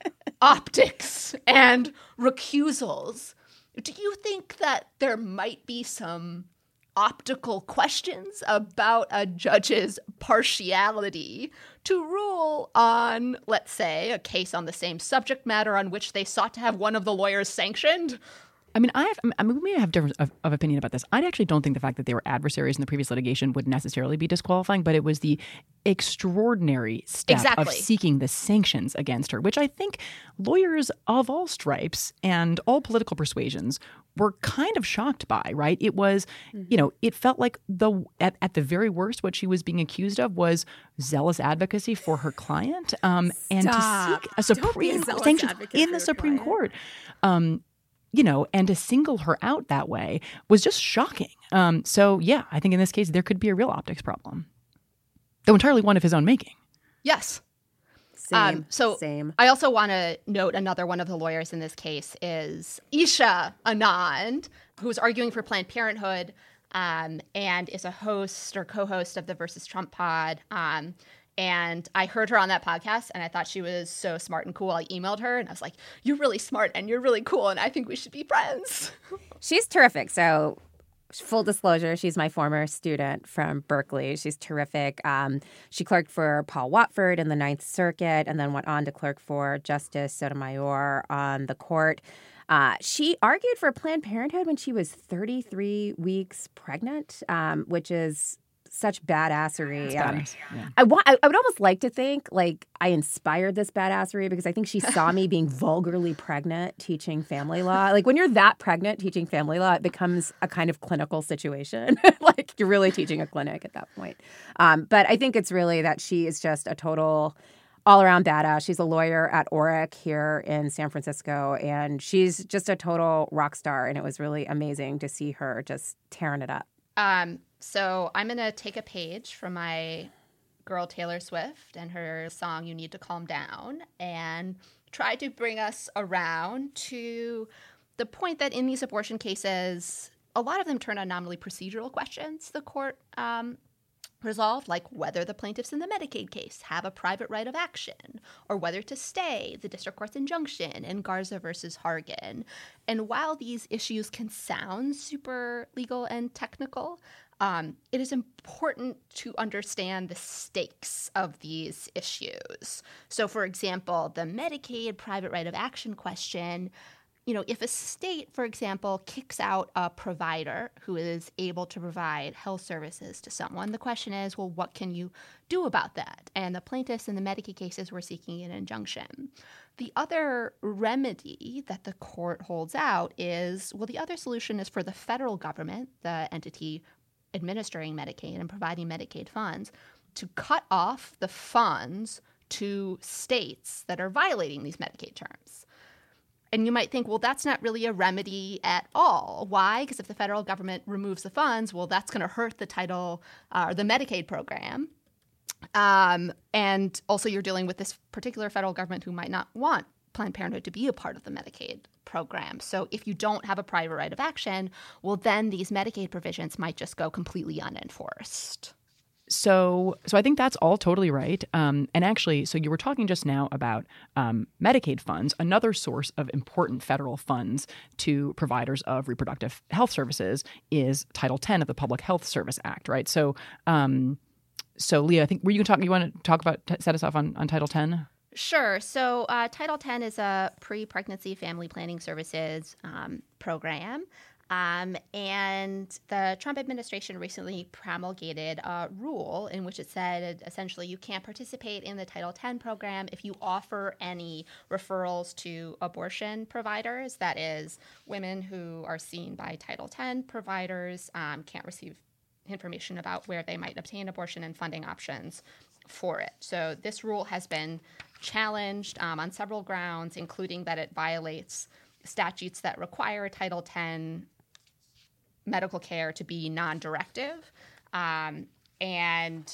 optics and recusals. Do you think that there might be some optical questions about a judge's partiality to rule on, let's say, a case on the same subject matter on which they sought to have one of the lawyers sanctioned? I mean, I, have, I mean, we may have difference of, of opinion about this. I actually don't think the fact that they were adversaries in the previous litigation would necessarily be disqualifying, but it was the extraordinary step exactly. of seeking the sanctions against her, which I think lawyers of all stripes and all political persuasions were kind of shocked by, right? It was, mm-hmm. you know, it felt like the at, at the very worst, what she was being accused of was zealous advocacy for her client, um, and to seek a Supreme a sanctions in the Supreme client. Court. Um, You know, and to single her out that way was just shocking. Um, so, yeah, I think in this case, there could be a real optics problem, though entirely one of his own making. Yes. Same, um, so same. I also want to note another one of the lawyers in this case is Isha Anand, who's arguing for Planned Parenthood um, and is a host or co-host of the Versus Trump pod. Um, And I heard her on that podcast, and I thought she was so smart and cool. I emailed her, and I was like, you're really smart, and you're really cool, and I think we should be friends. She's terrific. So full disclosure, she's my former student from Berkeley. She's terrific. Um, she clerked for Paul Watford in the Ninth Circuit and then went on to clerk for Justice Sotomayor on the court. Uh, she argued for Planned Parenthood when she was thirty-three weeks pregnant, um, which is such badassery. Um, yeah. I want. I, I would almost like to think like I inspired this badassery because I think she saw me being vulgarly pregnant teaching family law. Like when you're that pregnant teaching family law, it becomes a kind of clinical situation. Like you're really teaching a clinic at that point. Um, but I think it's really that she is just a total all-around badass. She's a lawyer at Orrick here in San Francisco, and she's just a total rock star. And it was really amazing to see her just tearing it up. Um. So I'm going to take a page from my girl Taylor Swift and her song You Need to Calm Down and try to bring us around to the point that in these abortion cases, a lot of them turn on nominally procedural questions the court um, resolved, like whether the plaintiffs in the Medicaid case have a private right of action or whether to stay the district court's injunction in Garza versus Hargan. And while these issues can sound super legal and technical, Um, it is important to understand the stakes of these issues. So, for example, the Medicaid private right of action question, you know, if a state, for example, kicks out a provider who is able to provide health services to someone, the question is, well, what can you do about that? And the plaintiffs in the Medicaid cases were seeking an injunction. The other remedy that the court holds out is, well, the other solution is for the federal government, the entity administering Medicaid and providing Medicaid funds, to cut off the funds to states that are violating these Medicaid terms. And you might think, well, that's not really a remedy at all. Why? Because if the federal government removes the funds, well, that's going to hurt the title uh, or the Medicaid program. Um, and also you're dealing with this particular federal government who might not want Planned Parenthood to be a part of the Medicaid program. So if you don't have a private right of action, well, then these Medicaid provisions might just go completely unenforced. So so I think that's all totally right. Um, and actually, so you were talking just now about um, Medicaid funds. Another source of important federal funds to providers of reproductive health services is Title ten of the Public Health Service Act, right? So, um, so Leah, I think, were you talking, you want to talk about, set us off on, on Title ten? Sure. So uh, Title ten is a pre-pregnancy family planning services um, program. Um, and the Trump administration recently promulgated a rule in which it said essentially you can't participate in the Title ten program if you offer any referrals to abortion providers. That is, women who are seen by Title ten providers um, can't receive information about where they might obtain abortion and funding options for it. So this rule has been challenged um, on several grounds, including that it violates statutes that require Title ten medical care to be non-directive. Um, and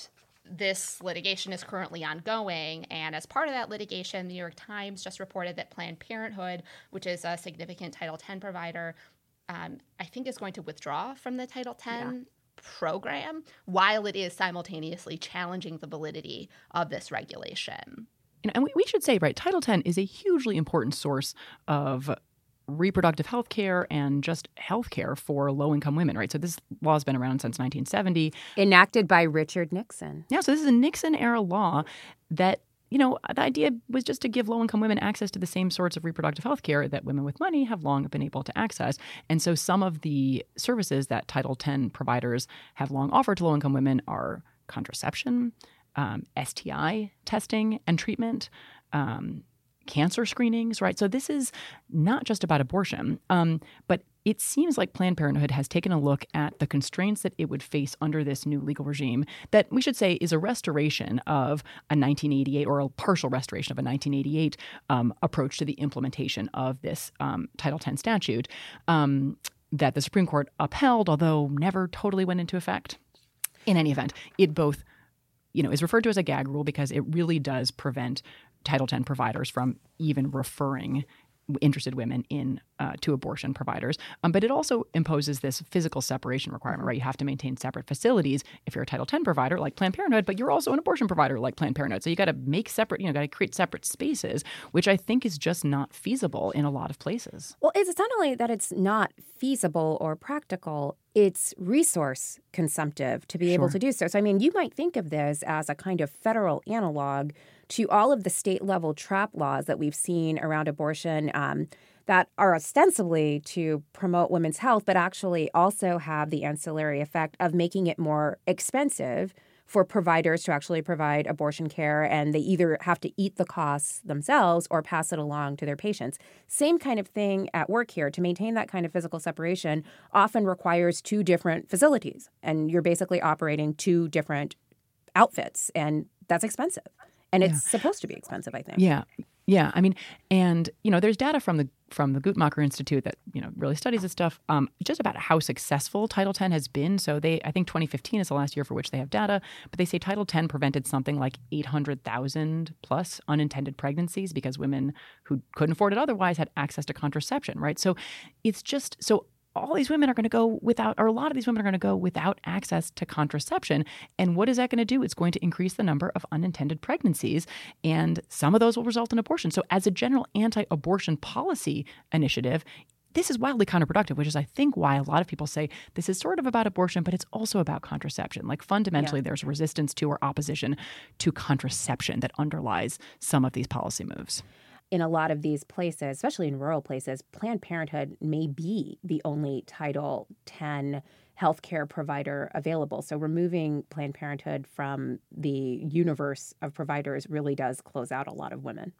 this litigation is currently ongoing. And as part of that litigation, the New York Times just reported that Planned Parenthood, which is a significant Title ten provider, um, I think is going to withdraw from the Title ten yeah. program, while it is simultaneously challenging the validity of this regulation. And we should say, right, Title ten is a hugely important source of reproductive health care and just health care for low-income women, right? So this law has been around since nineteen seventy. Enacted by Richard Nixon. Yeah, so this is a Nixon-era law that, you know, the idea was just to give low-income women access to the same sorts of reproductive health care that women with money have long been able to access. And so some of the services that Title ten providers have long offered to low-income women are contraception, um, S T I testing and treatment, um, cancer screenings, right? So this is not just about abortion, um, but it seems like Planned Parenthood has taken a look at the constraints that it would face under this new legal regime that we should say is a restoration of a nineteen eighty-eight or a partial restoration of a nineteen eighty-eight um, approach to the implementation of this um, Title ten statute um, that the Supreme Court upheld, although never totally went into effect. In any event, it both, you know, is referred to as a gag rule because it really does prevent Title ten providers from even referring interested women in uh, to abortion providers. Um, but it also imposes this physical separation requirement, right? You have to maintain separate facilities if you're a Title ten provider like Planned Parenthood, but you're also an abortion provider like Planned Parenthood. So you got to make separate, you know, got to create separate spaces, which I think is just not feasible in a lot of places. Well, it's not only that it's not feasible or practical, it's resource consumptive to be sure. able to do so. So, I mean, you might think of this as a kind of federal analog to all of the state-level trap laws that we've seen around abortion um, that are ostensibly to promote women's health, but actually also have the ancillary effect of making it more expensive for providers to actually provide abortion care, and they either have to eat the costs themselves or pass it along to their patients. Same kind of thing at work here. To maintain that kind of physical separation often requires two different facilities, and you're basically operating two different outfits, and that's expensive. And it's yeah. supposed to be expensive, I think. Yeah. Yeah. I mean, and, you know, there's data from the from the Guttmacher Institute that, you know, really studies this stuff um, just about how successful Title ten has been. So they, I think twenty fifteen is the last year for which they have data, but they say Title ten prevented something like eight hundred thousand plus unintended pregnancies because women who couldn't afford it otherwise had access to contraception, right? So it's just so all these women are going to go without, or a lot of these women are going to go without access to contraception. And what is that going to do? It's going to increase the number of unintended pregnancies, and some of those will result in abortion. So as a general anti-abortion policy initiative, this is wildly counterproductive, which is, I think, why a lot of people say this is sort of about abortion, but it's also about contraception. Like fundamentally, yeah. there's resistance to or opposition to contraception that underlies some of these policy moves. In a lot of these places, especially in rural places, Planned Parenthood may be the only Title ten healthcare provider available. So removing Planned Parenthood from the universe of providers really does close out a lot of women.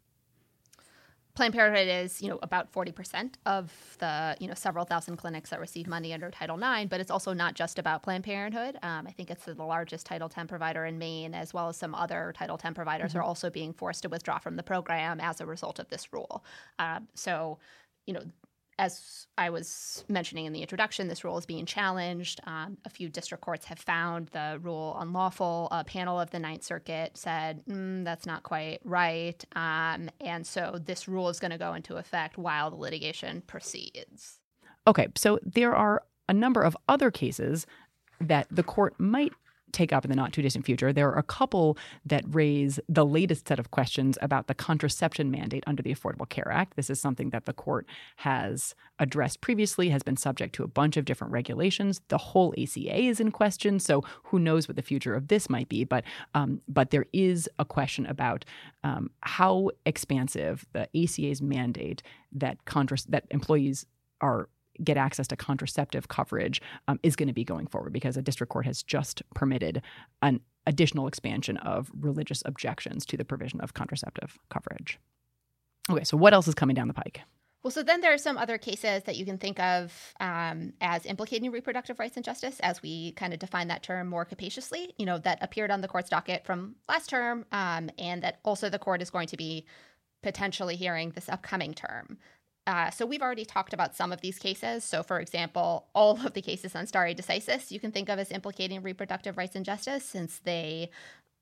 Planned Parenthood is, you know, about forty percent of the, you know, several thousand clinics that receive money under Title nine, but it's also not just about Planned Parenthood. Um, I think it's the largest Title ten provider in Maine, as well as some other Title ten providers mm-hmm. are also being forced to withdraw from the program as a result of this rule. Um, so, you know, as I was mentioning in the introduction, this rule is being challenged. Um, a few district courts have found the rule unlawful. A panel of the Ninth Circuit said, mm, that's not quite right. Um, and so this rule is going to go into effect while the litigation proceeds. Okay, so there are a number of other cases that the court might take up in the not-too-distant future. There are a couple that raise the latest set of questions about the contraception mandate under the Affordable Care Act. This is something that the court has addressed previously, has been subject to a bunch of different regulations. The whole A C A is in question, so who knows what the future of this might be. But um, but there is a question about um, how expansive the A C A's mandate that contra- that employees are get access to contraceptive coverage um, is going to be going forward, because a district court has just permitted an additional expansion of religious objections to the provision of contraceptive coverage. Okay, so what else is coming down the pike? Well, so then there are some other cases that you can think of um, as implicating reproductive rights and justice, as we kind of define that term more capaciously, you know, that appeared on the court's docket from last term, um, and that also the court is going to be potentially hearing this upcoming term. Uh, so we've already talked about some of these cases. So, for example, all of the cases on stare decisis you can think of as implicating reproductive rights and justice, since they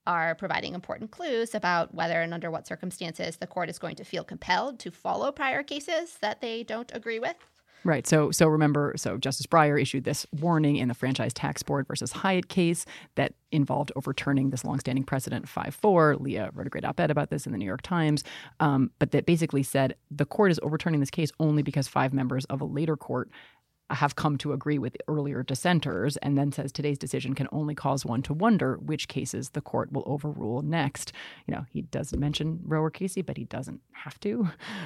are providing important clues about whether and under what circumstances the court is going to feel compelled to follow prior cases that they don't agree with. Right. So so remember, so Justice Breyer issued this warning in the Franchise Tax Board versus Hyatt case that involved overturning this longstanding precedent five four. Leah wrote a great op-ed about this in the New York Times, um, but that basically said the court is overturning this case only because five members of a later court have come to agree with earlier dissenters, and then says today's decision can only cause one to wonder which cases the court will overrule next. You know, he doesn't mention Roe or Casey, but he doesn't have to.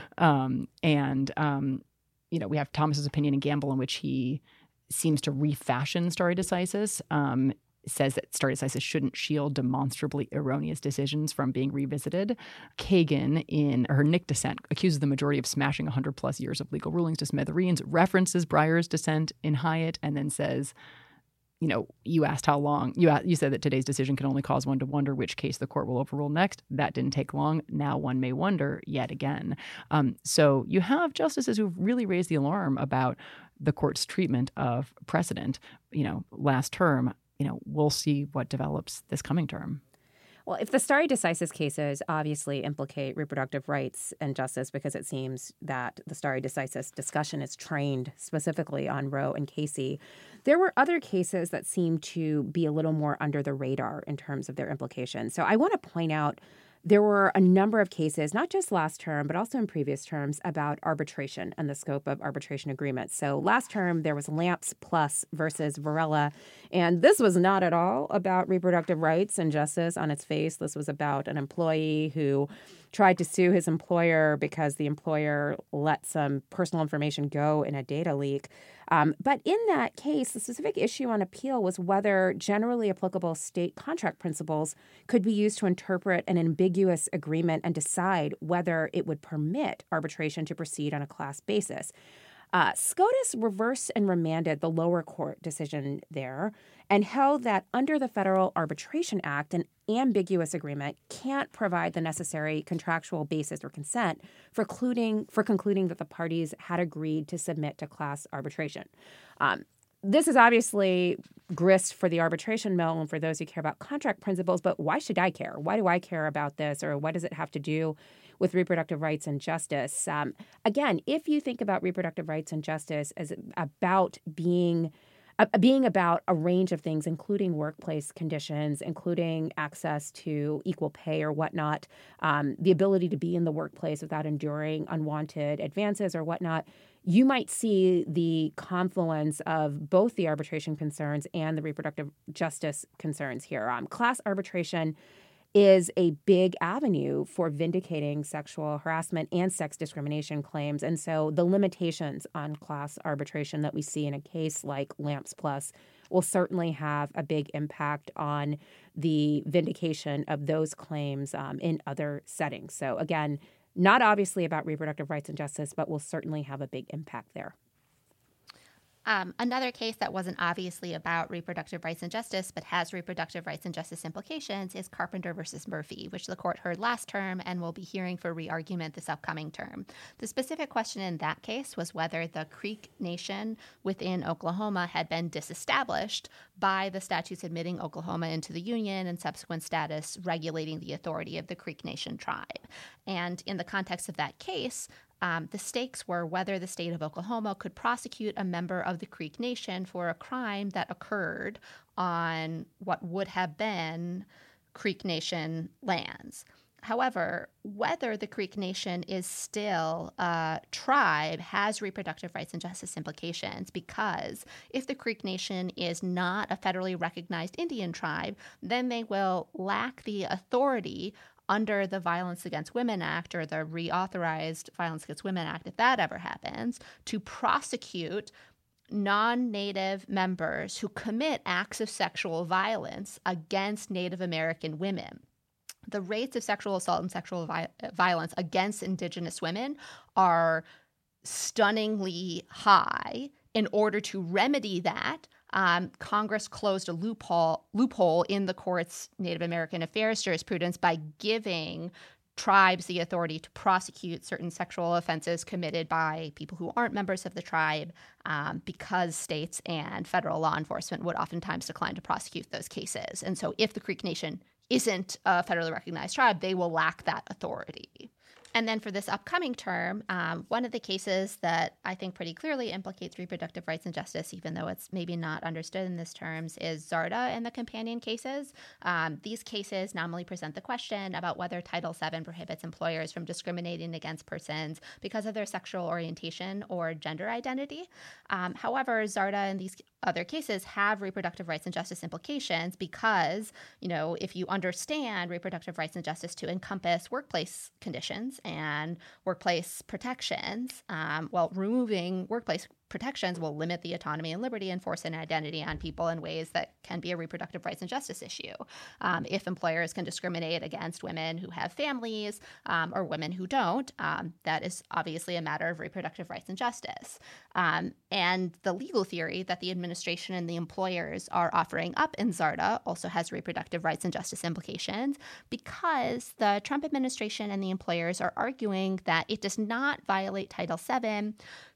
Um, and, um, you know, we have Thomas's opinion in Gamble, in which he seems to refashion stare decisis, um, says that stare decisis shouldn't shield demonstrably erroneous decisions from being revisited. Kagan, in her Nick dissent, accuses the majority of smashing one hundred plus years of legal rulings to smithereens, references Breyer's dissent in Hyatt, and then says, you know, you asked how long, you asked, you said that today's decision can only cause one to wonder which case the court will overrule next. That didn't take long. Now one may wonder yet again. Um, so you have justices who've really raised the alarm about the court's treatment of precedent, you know, last term. You know, we'll see what develops this coming term. Well, if the stare decisis cases obviously implicate reproductive rights and justice, because it seems that the stare decisis discussion is trained specifically on Roe and Casey, there were other cases that seemed to be a little more under the radar in terms of their implications. So I want to point out there were a number of cases, not just last term, but also in previous terms, about arbitration and the scope of arbitration agreements. So last term, there was Lamps Plus versus Varela. And this was not at all about reproductive rights and justice on its face. This was about an employee who tried to sue his employer because the employer let some personal information go in a data leak. Um, but in that case, the specific issue on appeal was whether generally applicable state contract principles could be used to interpret an ambiguous agreement and decide whether it would permit arbitration to proceed on a class basis. Uh, SCOTUS reversed and remanded the lower court decision there and held that under the Federal Arbitration Act, an ambiguous agreement can't provide the necessary contractual basis or consent for concluding, for concluding that the parties had agreed to submit to class arbitration. Um, this is obviously grist for the arbitration mill and for those who care about contract principles, but why should I care? Why do I care about this, or what does it have to do with reproductive rights and justice? Um, again, if you think about reproductive rights and justice as about being uh, being about a range of things, including workplace conditions, including access to equal pay or whatnot, um, the ability to be in the workplace without enduring unwanted advances or whatnot, you might see the confluence of both the arbitration concerns and the reproductive justice concerns here. Um, class arbitration is a big avenue for vindicating sexual harassment and sex discrimination claims. And so the limitations on class arbitration that we see in a case like Lamps Plus will certainly have a big impact on the vindication of those claims um, in other settings. So again, not obviously about reproductive rights and justice, but will certainly have a big impact there. Um, another case that wasn't obviously about reproductive rights and justice, but has reproductive rights and justice implications, is Carpenter versus Murphy, which the court heard last term and will be hearing for re-argument this upcoming term. The specific question in that case was whether the Creek Nation within Oklahoma had been disestablished by the statutes admitting Oklahoma into the Union and subsequent status regulating the authority of the Creek Nation tribe. And in the context of that case, Um, the stakes were whether the state of Oklahoma could prosecute a member of the Creek Nation for a crime that occurred on what would have been Creek Nation lands. However, whether the Creek Nation is still a tribe has reproductive rights and justice implications, because if the Creek Nation is not a federally recognized Indian tribe, then they will lack the authority under the Violence Against Women Act, or the reauthorized Violence Against Women Act, if that ever happens, to prosecute non-Native members who commit acts of sexual violence against Native American women. The rates of sexual assault and sexual vi- violence against Indigenous women are stunningly high. In order to remedy that, Um, Congress closed a loophole loophole in the court's Native American Affairs jurisprudence by giving tribes the authority to prosecute certain sexual offenses committed by people who aren't members of the tribe, um, because states and federal law enforcement would oftentimes decline to prosecute those cases. And so if the Creek Nation isn't a federally recognized tribe, they will lack that authority. And then for this upcoming term, um, one of the cases that I think pretty clearly implicates reproductive rights and justice, even though it's maybe not understood in this terms, is Zarda and the companion cases. Um, these cases normally present the question about whether Title seven prohibits employers from discriminating against persons because of their sexual orientation or gender identity. Um, however, Zarda and these other cases have reproductive rights and justice implications because, you know, if you understand reproductive rights and justice to encompass workplace conditions and workplace protections, um, well, removing workplace protections will limit the autonomy and liberty and force an identity on people in ways that can be a reproductive rights and justice issue. Um, if employers can discriminate against women who have families um, or women who don't, um, that is obviously a matter of reproductive rights and justice. Um, and the legal theory that the administration and the employers are offering up in Zarda also has reproductive rights and justice implications because the Trump administration and the employers are arguing that it does not violate Title seven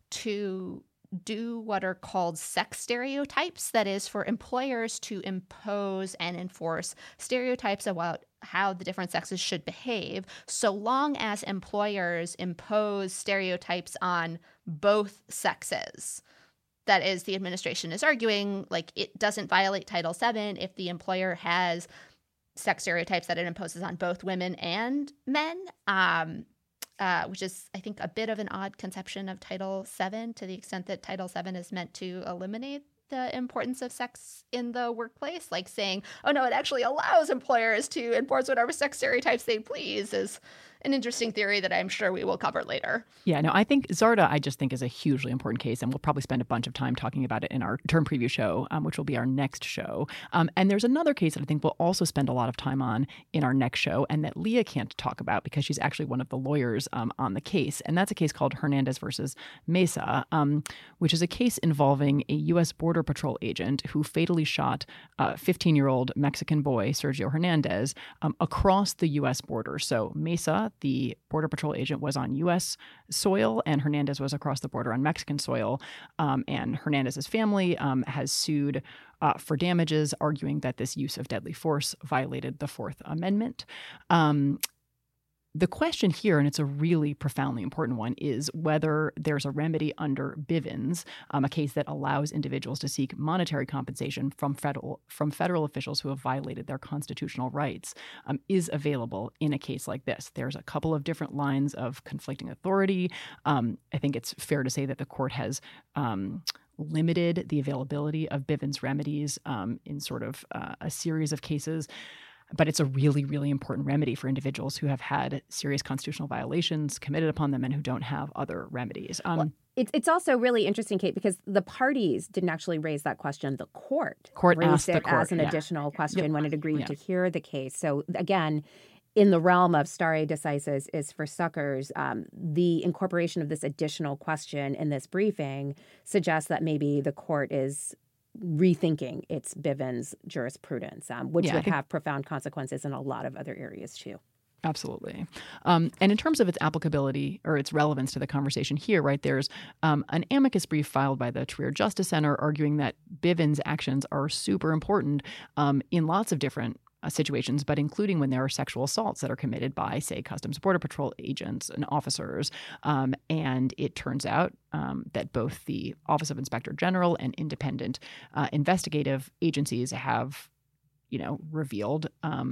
to do what are called sex stereotypes. That is, for employers to impose and enforce stereotypes about how the different sexes should behave, so long as employers impose stereotypes on both sexes. That is, the administration is arguing, like, it doesn't violate Title seven if the employer has sex stereotypes that it imposes on both women and men. Um, Uh, which is, I think, a bit of an odd conception of Title seven to the extent that Title seven is meant to eliminate the importance of sex in the workplace, like saying, oh, no, it actually allows employers to enforce whatever sex stereotypes they please is an interesting theory that I'm sure we will cover later. Yeah, no, I think Zarda, I just think, is a hugely important case, and we'll probably spend a bunch of time talking about it in our term preview show, um, which will be our next show. Um, and there's another case that I think we'll also spend a lot of time on in our next show, and that Leah can't talk about because she's actually one of the lawyers um, on the case. And that's a case called Hernandez versus Mesa, um, which is a case involving a U S Border Patrol agent who fatally shot a fifteen-year-old Mexican boy, Sergio Hernandez, um, across the U S border. So Mesa, the Border Patrol agent, was on U S soil, and Hernandez was across the border on Mexican soil. Um, and Hernandez's family um, has sued uh, for damages, arguing that this use of deadly force violated the Fourth Amendment. Um, The question here, and it's a really profoundly important one, is whether there's a remedy under Bivens, um, a case that allows individuals to seek monetary compensation from federal from federal officials who have violated their constitutional rights, um, is available in a case like this. There's a couple of different lines of conflicting authority. Um, I think it's fair to say that the court has um, limited the availability of Bivens remedies um, in sort of uh, a series of cases. But it's a really, really important remedy for individuals who have had serious constitutional violations committed upon them and who don't have other remedies. Um, well, it's it's also really interesting, Kate, because the parties didn't actually raise that question. The court, court raised it the court, as an yeah. additional question yep. when it agreed yeah. to hear the case. So again, in the realm of stare decisis is for suckers, um, the incorporation of this additional question in this briefing suggests that maybe the court is rethinking its Bivens jurisprudence, um, which yeah, would think, have profound consequences in a lot of other areas too. Absolutely. Um, and in terms of its applicability or its relevance to the conversation here, right, there's um, an amicus brief filed by the Trier Justice Center arguing that Bivens actions are super important um, in lots of different Uh, situations, but including when there are sexual assaults that are committed by, say, Customs Border Patrol agents and officers. Um, and it turns out um, that both the Office of Inspector General and independent uh, investigative agencies have, you know, revealed um,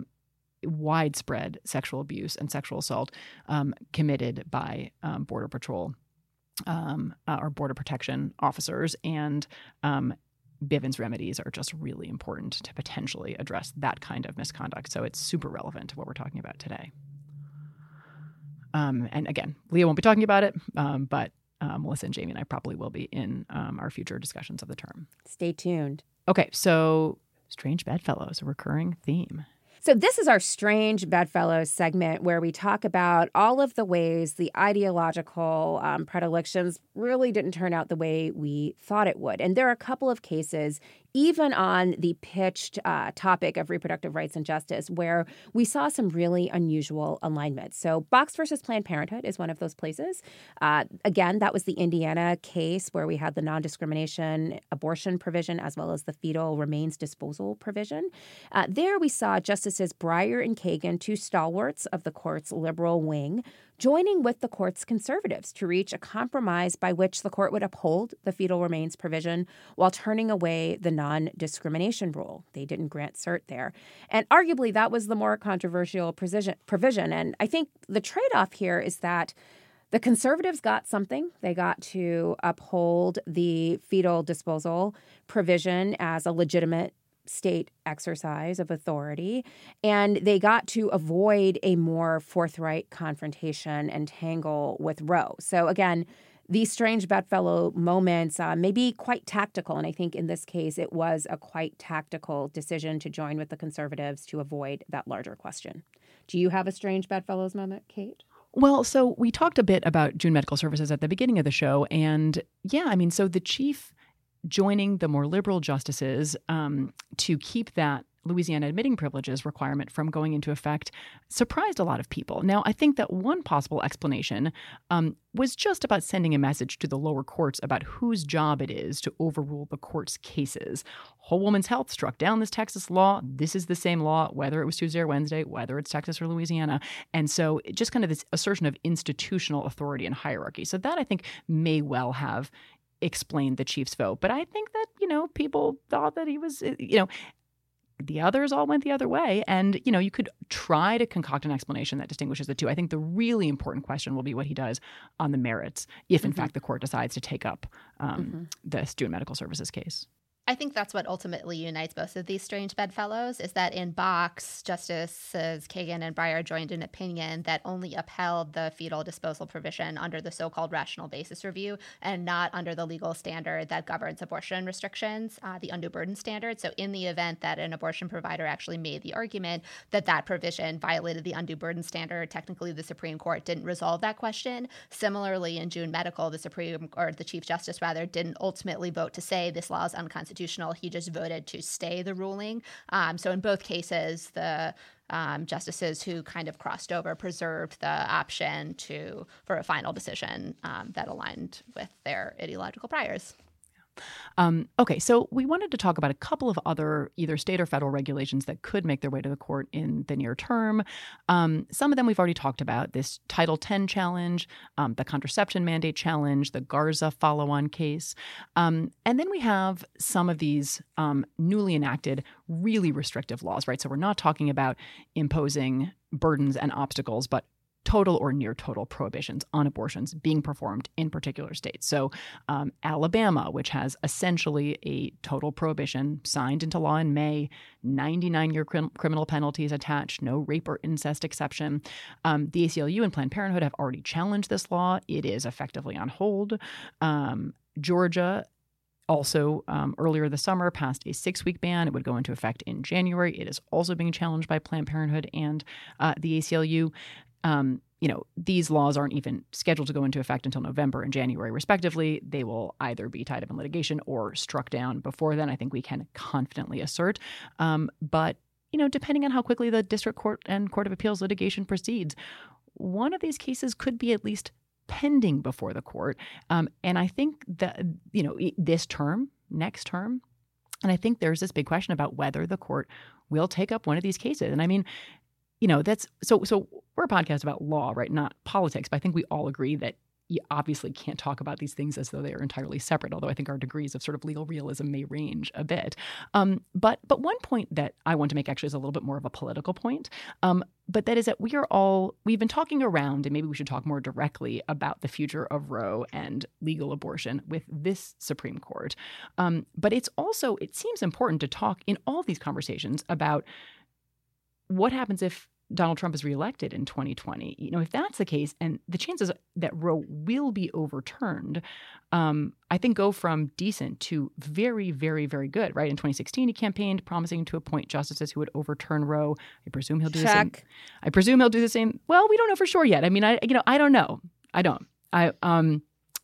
widespread sexual abuse and sexual assault um, committed by um, Border Patrol um, uh, or Border Protection officers. And um Bivens remedies are just really important to potentially address that kind of misconduct. So it's super relevant to what we're talking about today. Um, and again, Leah won't be talking about it, um, but uh, Melissa and Jamie and I probably will be in um, our future discussions of the term. Stay tuned. Okay, so Strange Bedfellows, a recurring theme. So this is our Strange Bedfellows segment where we talk about all of the ways the ideological um, predilections really didn't turn out the way we thought it would. And there are a couple of cases even on the pitched uh, topic of reproductive rights and justice, where we saw some really unusual alignments. So Box versus Planned Parenthood is one of those places. Uh, again, that was the Indiana case where we had the non-discrimination abortion provision as well as the fetal remains disposal provision. Uh, there we saw Justices Breyer and Kagan, two stalwarts of the court's liberal wing, joining with the court's conservatives to reach a compromise by which the court would uphold the fetal remains provision while turning away the non-discrimination rule. They didn't grant cert there. And arguably, that was the more controversial provision. And I think the trade-off here is that the conservatives got something. They got to uphold the fetal disposal provision as a legitimate state exercise of authority, and they got to avoid a more forthright confrontation and tangle with Roe. So again, these strange bedfellow moments uh, may be quite tactical, and I think in this case it was a quite tactical decision to join with the conservatives to avoid that larger question. Do you have a strange bedfellows moment, Kate? Well, so we talked a bit about June Medical Services at the beginning of the show, and yeah, I mean, so the chief joining the more liberal justices um, to keep that Louisiana admitting privileges requirement from going into effect surprised a lot of people. Now, I think that one possible explanation um, was just about sending a message to the lower courts about whose job it is to overrule the court's cases. Whole Woman's Health struck down this Texas law. This is the same law, whether it was Tuesday or Wednesday, whether it's Texas or Louisiana. And so it just kind of this assertion of institutional authority and hierarchy. So that, I think, may well have explained the chief's vote. But I think that, you know, people thought that he was, you know, the others all went the other way. And, you know, you could try to concoct an explanation that distinguishes the two. I think the really important question will be what he does on the merits, if in mm-hmm. fact the court decides to take up um, mm-hmm. this June Medical Services case. I think that's what ultimately unites both of these strange bedfellows, is that in Box, Justices Kagan and Breyer joined an opinion that only upheld the fetal disposal provision under the so-called rational basis review and not under the legal standard that governs abortion restrictions, uh, the undue burden standard. So in the event that an abortion provider actually made the argument that that provision violated the undue burden standard, technically the Supreme Court didn't resolve that question. Similarly, in June Medical, the Supreme or the Chief Justice rather didn't ultimately vote to say this law is unconstitutional. He just voted to stay the ruling. Um, so in both cases, the um, justices who kind of crossed over preserved the option to for a final decision um, that aligned with their ideological priors. Um, okay, so we wanted to talk about a couple of other either state or federal regulations that could make their way to the court in the near term. Um, some of them we've already talked about, this Title ten challenge, um, the contraception mandate challenge, the Garza follow-on case. Um, and then we have some of these um, newly enacted, really restrictive laws, right? So we're not talking about imposing burdens and obstacles, but total or near total prohibitions on abortions being performed in particular states. So um, Alabama, which has essentially a total prohibition signed into law in May, ninety-nine year crim- criminal penalties attached, no rape or incest exception. Um, the A C L U and Planned Parenthood have already challenged this law. It is effectively on hold. Um, Georgia also, um, earlier this summer, passed a six-week ban. It would go into effect in January. It is also being challenged by Planned Parenthood and uh, the A C L U. Um, you know, these laws aren't even scheduled to go into effect until November and January, respectively. They will either be tied up in litigation or struck down before then, I think we can confidently assert. Um, but, you know, depending on how quickly the district court and court of appeals litigation proceeds, one of these cases could be at least pending before the court. Um, and I think that, you know, this term, next term, and I think there's this big question about whether the court will take up one of these cases. And I mean, you know, that's so so we're a podcast about law, right? Not politics. But I think we all agree that you obviously can't talk about these things as though they are entirely separate, although I think our degrees of sort of legal realism may range a bit. Um, but but one point that I want to make actually is a little bit more of a political point. Um, but that is that we are all, we've been talking around, and maybe we should talk more directly about the future of Roe and legal abortion with this Supreme Court. Um, but it's also, it seems important to talk in all these conversations about what happens if Donald Trump is reelected in twenty twenty? You know, if that's the case, and the chances that Roe will be overturned, um, I think go from decent to very, very, very good, right? In twenty sixteen, he campaigned promising to appoint justices who would overturn Roe. I presume he'll do Check. the same. I presume he'll do the same. Well, we don't know for sure yet. I mean, I, you know, I don't know. I don't. I, um,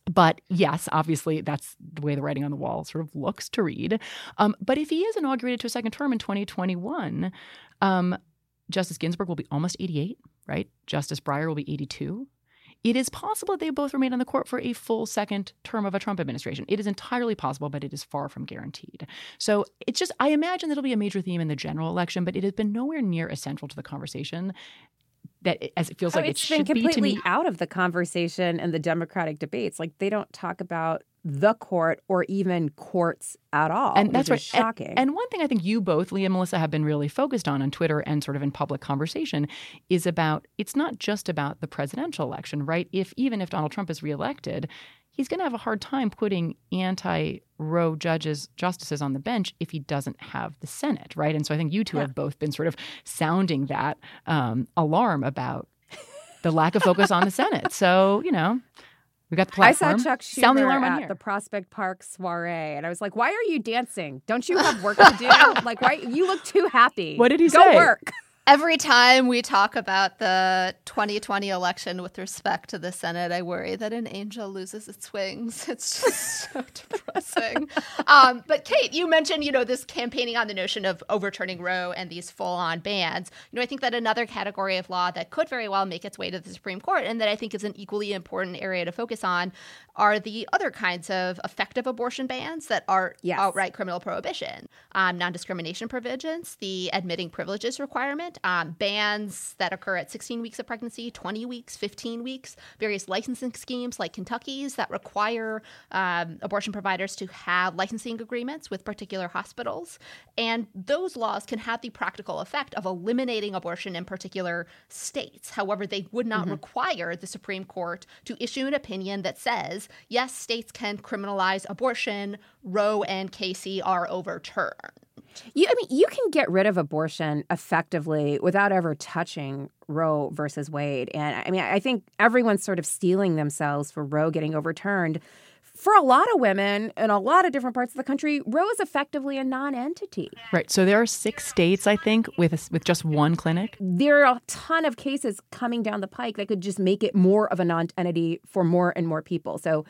But yes, obviously, that's the way the writing on the wall sort of looks to read. Um, but if he is inaugurated to a second term in twenty twenty-one, um, Justice Ginsburg will be almost eighty-eight, right? Justice Breyer will be eighty-two. It is possible that they both remain on the court for a full second term of a Trump administration. It is entirely possible, but it is far from guaranteed. So it's just, I imagine that'll be a major theme in the general election, but it has been nowhere near essential to the conversation that it, as it feels oh, like it should be to me. It's been completely out of the conversation in the Democratic debates. Like, they don't talk about the court or even courts at all. And that's which right. is shocking. And, and one thing I think you both, Leah and Melissa, have been really focused on on Twitter and sort of in public conversation is about, it's not just about the presidential election, right? If even if Donald Trump is reelected, he's going to have a hard time putting anti-Roe judges, justices on the bench if he doesn't have the Senate, right? And so I think you two yeah. have both been sort of sounding that um, alarm about the lack of focus on the Senate. So, you know, we got the platform. I saw Chuck Schumer Sound the alarm on at here. the Prospect Park soiree, and I was like, why are you dancing? Don't you have work to do? Like, why? You look too happy. What did he Go say? Go work. Every time we talk about the twenty twenty election with respect to the Senate, I worry that an angel loses its wings. It's just so depressing. Um, but Kate, you mentioned, you know, this campaigning on the notion of overturning Roe and these full-on bans. You know, I think that another category of law that could very well make its way to the Supreme Court and that I think is an equally important area to focus on are the other kinds of effective abortion bans that are yes. outright criminal prohibition. Um, non-discrimination provisions, the admitting privileges requirement, Um, bans that occur at sixteen weeks of pregnancy, twenty weeks, fifteen weeks, various licensing schemes like Kentucky's that require um, abortion providers to have licensing agreements with particular hospitals. And those laws can have the practical effect of eliminating abortion in particular states. However, they would not mm-hmm. require the Supreme Court to issue an opinion that says, yes, states can criminalize abortion, Roe and Casey are overturned. You, I mean, you can get rid of abortion effectively without ever touching Roe versus Wade. And I mean, I think everyone's sort of stealing themselves for Roe getting overturned. For a lot of women in a lot of different parts of the country, Roe is effectively a non-entity. Right. So there are six states, I think, with a, with just one clinic. There are a ton of cases coming down the pike that could just make it more of a non-entity for more and more people. So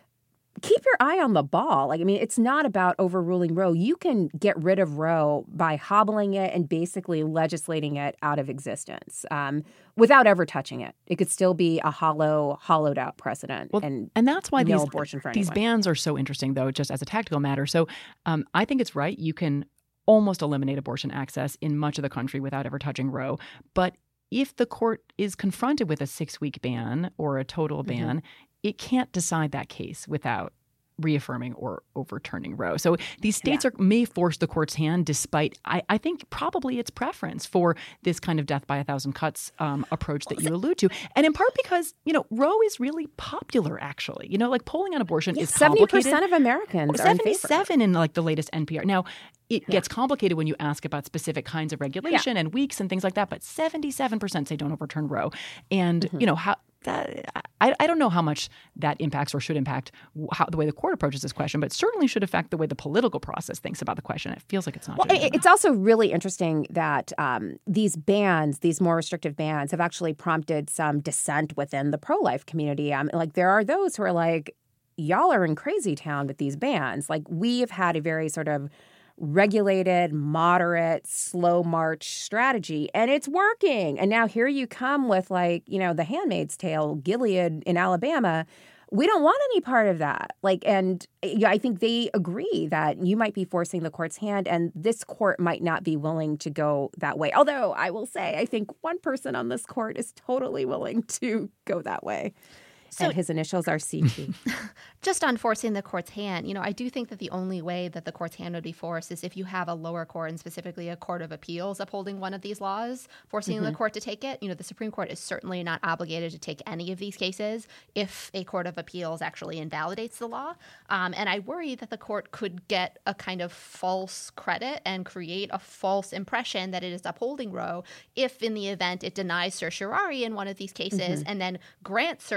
keep your eye on the ball. Like, I mean, it's not about overruling Roe. You can get rid of Roe by hobbling it and basically legislating it out of existence um, without ever touching it. It could still be a hollow, hollowed out precedent. Well, and, and that's why no these, abortion for these anyone. bans are so interesting, though, just as a tactical matter. So um, I think it's right. You can almost eliminate abortion access in much of the country without ever touching Roe. But if the court is confronted with a six-week ban or a total ban, mm-hmm. it can't decide that case without reaffirming or overturning Roe. So these states yeah. are, may force the court's hand despite, I, I think, probably its preference for this kind of death by a thousand cuts um, approach that you allude to. And in part because, you know, Roe is really popular, actually. You know, like polling on abortion yeah, is complicated. seventy percent of Americans seventy-seven in, in like the latest N P R. Now, it yeah. gets complicated when you ask about specific kinds of regulation yeah. and weeks and things like that, but seventy-seven percent say don't overturn Roe. And, mm-hmm. you know, how that, I, I don't know how much that impacts or should impact how, the way the court approaches this question, but it certainly should affect the way the political process thinks about the question. It feels like it's not. Well, it, it's also really interesting that um, these bans, these more restrictive bans, have actually prompted some dissent within the pro-life community. Um, like there are those who are like, y'all are in crazy town with these bans. Like we've had a very sort of regulated, moderate, slow march strategy, and it's working. And now here you come with like, you know, The Handmaid's Tale, Gilead in Alabama. We don't want any part of that. Like, and yeah, I think they agree that you might be forcing the court's hand, and this court might not be willing to go that way. Although I will say, I think one person on this court is totally willing to go that way. So, and his initials are C T. Just on forcing the court's hand, you know, I do think that the only way that the court's hand would be forced is if you have a lower court, and specifically a court of appeals, upholding one of these laws, forcing mm-hmm. the court to take it. You know, the Supreme Court is certainly not obligated to take any of these cases if a court of appeals actually invalidates the law. Um, and I worry that the court could get a kind of false credit and create a false impression that it is upholding Roe if in the event it denies certiorari in one of these cases mm-hmm. and then grants certiorari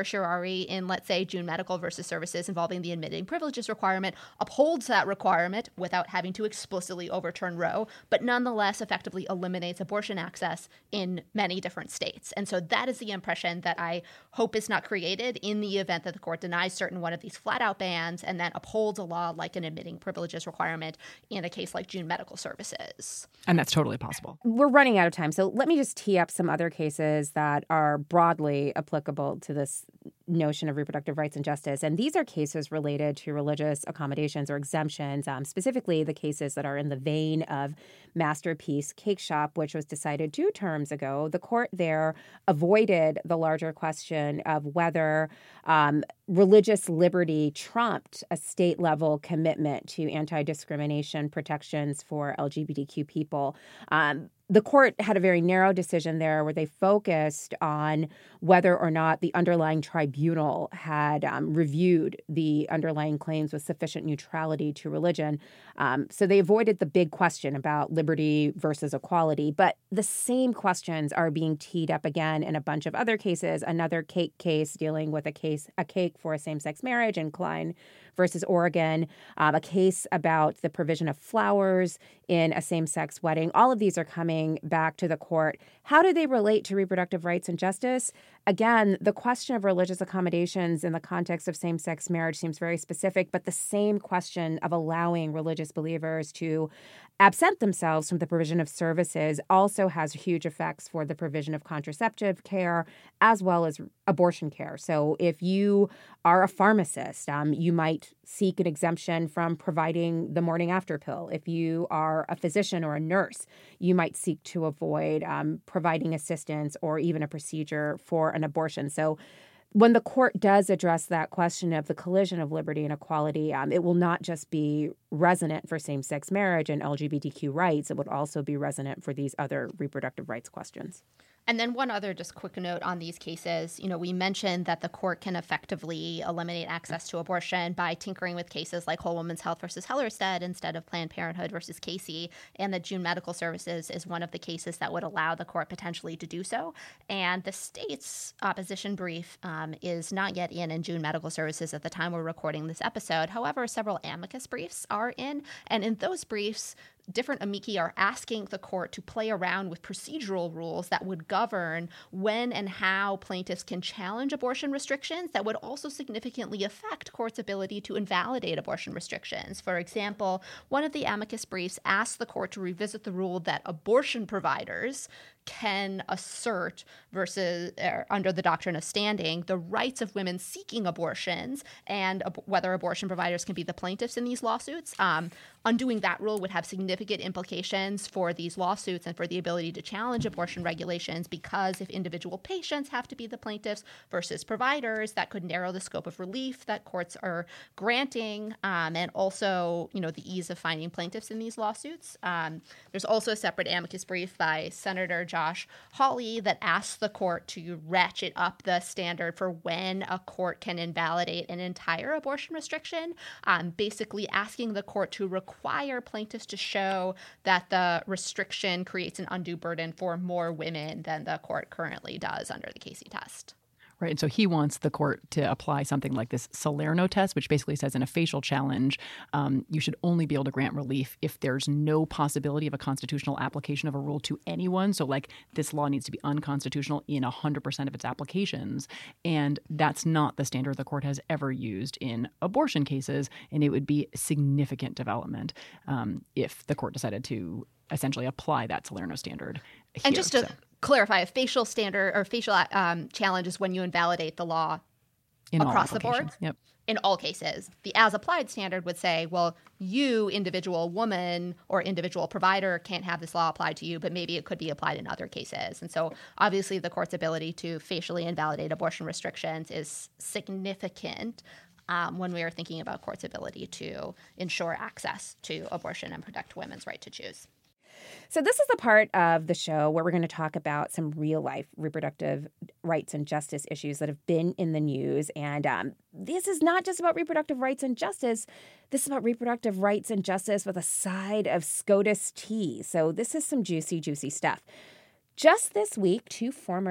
Missouri in, let's say, June Medical versus Services involving the admitting privileges requirement upholds that requirement without having to explicitly overturn Roe, but nonetheless effectively eliminates abortion access in many different states. And so that is the impression that I hope is not created in the event that the court denies certain one of these flat-out bans and then upholds a law like an admitting privileges requirement in a case like June Medical Services. And that's totally possible. We're running out of time, so let me just tee up some other cases that are broadly applicable to this notion of reproductive rights and justice. And these are cases related to religious accommodations or exemptions, um, specifically the cases that are in the vein of Masterpiece Cake Shop, which was decided two terms ago. The court there avoided the larger question of whether um, religious liberty trumped a state-level commitment to anti-discrimination protections for L G B T Q people. Um, The court had a very narrow decision there where they focused on whether or not the underlying tribunal had um, reviewed the underlying claims with sufficient neutrality to religion. Um, so they avoided the big question about liberty versus equality. But the same questions are being teed up again in a bunch of other cases. Another cake case dealing with a case, a cake for a same-sex marriage in Klein versus Oregon, um, a case about the provision of flowers in a same-sex wedding. All of these are coming back to the court. How do they relate to reproductive rights and justice? Again, the question of religious accommodations in the context of same-sex marriage seems very specific, but the same question of allowing religious believers to absent themselves from the provision of services also has huge effects for the provision of contraceptive care as well as abortion care. So if you are a pharmacist, um, you might seek an exemption from providing the morning after pill. If you are a physician or a nurse, you might seek to avoid um, providing assistance or even a procedure for an abortion. So when the court does address that question of the collision of liberty and equality, um, it will not just be resonant for same-sex marriage and L G B T Q rights. It would also be resonant for these other reproductive rights questions. And then one other just quick note on these cases. You know, we mentioned that the court can effectively eliminate access to abortion by tinkering with cases like Whole Woman's Health versus Hellerstedt instead of Planned Parenthood versus Casey, and that June Medical Services is one of the cases that would allow the court potentially to do so. And the state's opposition brief um, is not yet in in June Medical Services at the time we're recording this episode. However, several amicus briefs are in, and in those briefs, different amici are asking the court to play around with procedural rules that would govern when and how plaintiffs can challenge abortion restrictions that would also significantly affect courts' ability to invalidate abortion restrictions. For example, one of the amicus briefs asked the court to revisit the rule that abortion providers can assert versus er, under the doctrine of standing the rights of women seeking abortions and ab- whether abortion providers can be the plaintiffs in these lawsuits. Um, undoing that rule would have significant implications for these lawsuits and for the ability to challenge abortion regulations, because if individual patients have to be the plaintiffs versus providers, that could narrow the scope of relief that courts are granting, um, and also, you know, the ease of finding plaintiffs in these lawsuits. Um, there's also a separate amicus brief by Senator Josh Hawley that asks the court to ratchet up the standard for when a court can invalidate an entire abortion restriction, um, basically asking the court to require plaintiffs to show that the restriction creates an undue burden for more women than the court currently does under the Casey test. Right. And so he wants the court to apply something like this Salerno test, which basically says in a facial challenge, um, you should only be able to grant relief if there's no possibility of a constitutional application of a rule to anyone. So like this law needs to be unconstitutional in one hundred percent of its applications. And that's not the standard the court has ever used in abortion cases. And it would be significant development um, if the court decided to essentially apply that Salerno standard here. And just to so. clarify, a facial standard or facial um, challenge is when you invalidate the law in across the board. Yep. In all cases. The as-applied standard would say, well, you, individual woman or individual provider, can't have this law applied to you, but maybe it could be applied in other cases. And so obviously the court's ability to facially invalidate abortion restrictions is significant um, when we are thinking about courts' ability to ensure access to abortion and protect women's right to choose. So this is the part of the show where we're going to talk about some real-life reproductive rights and justice issues that have been in the news. And um, this is not just about reproductive rights and justice. This is about reproductive rights and justice with a side of SCOTUS tea. So this is some juicy, juicy stuff. Just this week, two former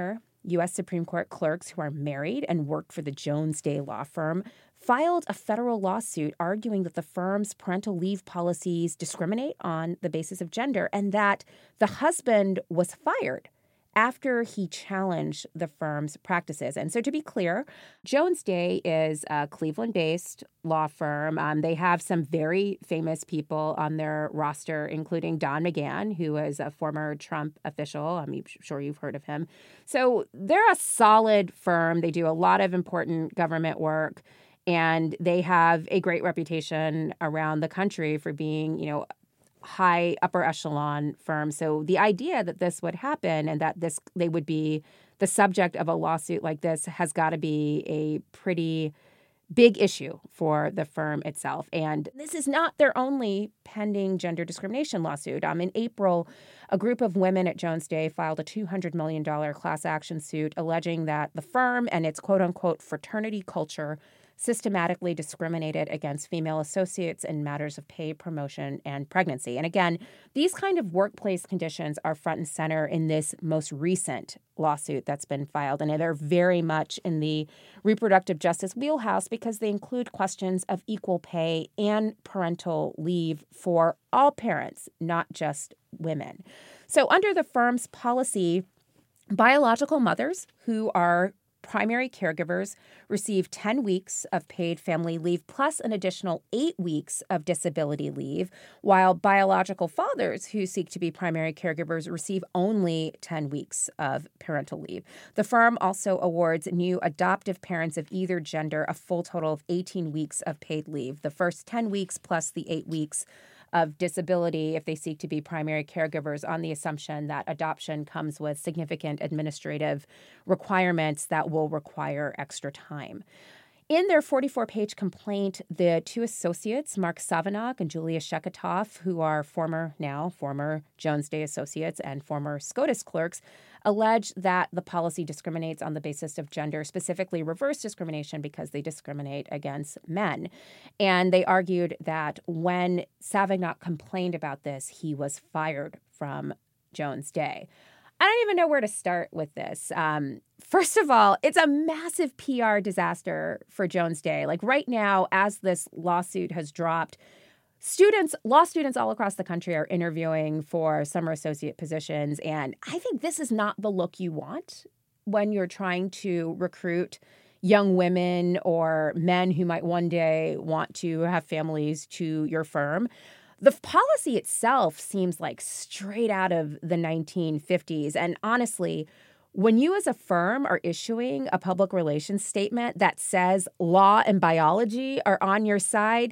U S Supreme Court clerks who are married and worked for the Jones Day law firm filed a federal lawsuit arguing that the firm's parental leave policies discriminate on the basis of gender and that the husband was fired after he challenged the firm's practices. And so to be clear, Jones Day is a Cleveland-based law firm. Um, they have some very famous people on their roster, including Don McGahn, who is a former Trump official. I'm sure you've heard of him. So they're a solid firm. They do a lot of important government work, and they have a great reputation around the country for being, you know, high upper echelon firm. So the idea that this would happen and that this they would be the subject of a lawsuit like this has got to be a pretty big issue for the firm itself. And this is not their only pending gender discrimination lawsuit. Um, in April, a group of women at Jones Day filed a two hundred million dollars class action suit alleging that the firm and its quote-unquote fraternity culture systematically discriminated against female associates in matters of pay, promotion, and pregnancy. And again, these kind of workplace conditions are front and center in this most recent lawsuit that's been filed. And they're very much in the reproductive justice wheelhouse because they include questions of equal pay and parental leave for all parents, not just women. So under the firm's policy, biological mothers who are primary caregivers receive ten weeks of paid family leave plus an additional eight weeks of disability leave, while biological fathers who seek to be primary caregivers receive only ten weeks of parental leave. The firm also awards new adoptive parents of either gender a full total of eighteen weeks of paid leave, the first ten weeks plus the eight weeks of disability if they seek to be primary caregivers, on the assumption that adoption comes with significant administrative requirements that will require extra time. In their forty-four page complaint, the two associates, Mark Savanok and Julia Sheketoff, who are former, now former Jones Day associates and former SCOTUS clerks, allege that the policy discriminates on the basis of gender, specifically reverse discrimination because they discriminate against men. And they argued that when Savanok complained about this, he was fired from Jones Day. I don't even know where to start with this. Um, first of all, it's a massive P R disaster for Jones Day. Like right now, as this lawsuit has dropped, students, law students all across the country are interviewing for summer associate positions. And I think this is not the look you want when you're trying to recruit young women or men who might one day want to have families to your firm. The policy itself seems like straight out of the nineteen fifties. And honestly, when you as a firm are issuing a public relations statement that says law and biology are on your side,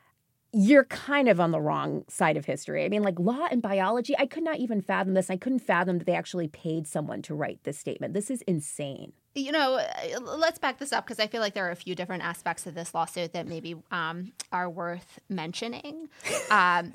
you're kind of on the wrong side of history. I mean, like law and biology, I could not even fathom this. I couldn't fathom that they actually paid someone to write this statement. This is insane. You know, let's back this up because I feel like there are a few different aspects of this lawsuit that maybe um, are worth mentioning. Um,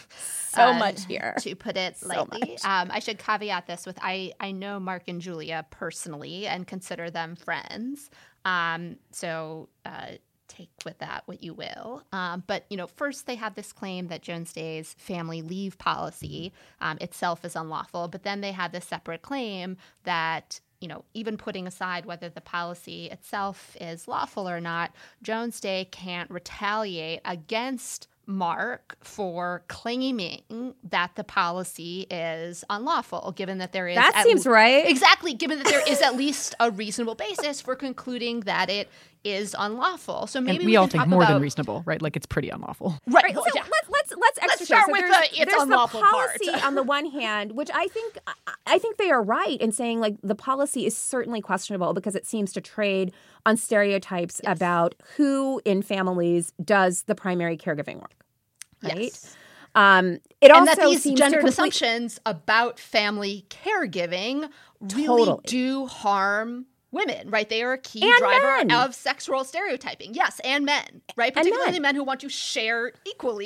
so uh, much here. To put it so lightly. Um, I should caveat this with I, I know Mark and Julia personally and consider them friends. Um, so uh, take with that what you will. Um, but, you know, first they have this claim that Jones Day's family leave policy um, itself is unlawful. But then they have this separate claim that, you know, even putting aside whether the policy itself is lawful or not, Jones Day can't retaliate against Mark for claiming that the policy is unlawful, given that there is... That seems le- right. Exactly, given that there is at least a reasonable basis for concluding that it is unlawful. So maybe and we, we all can think talk more about, than reasonable, right? Like it's pretty unlawful. Right. Right. Well, So yeah. let's let's let's Let's start so with there's, the it's there's unlawful the policy part. on the one hand, which I think I think they are right in saying like the policy is certainly questionable because it seems to trade on stereotypes yes. about who in families does the primary caregiving work. Right. Yes. Um, it and also that these seems gendered complete- assumptions about family caregiving really Totally. do harm women, right? They are a key And driver men. of sex role stereotyping. Yes, and men, right? Particularly men. men who want to share equally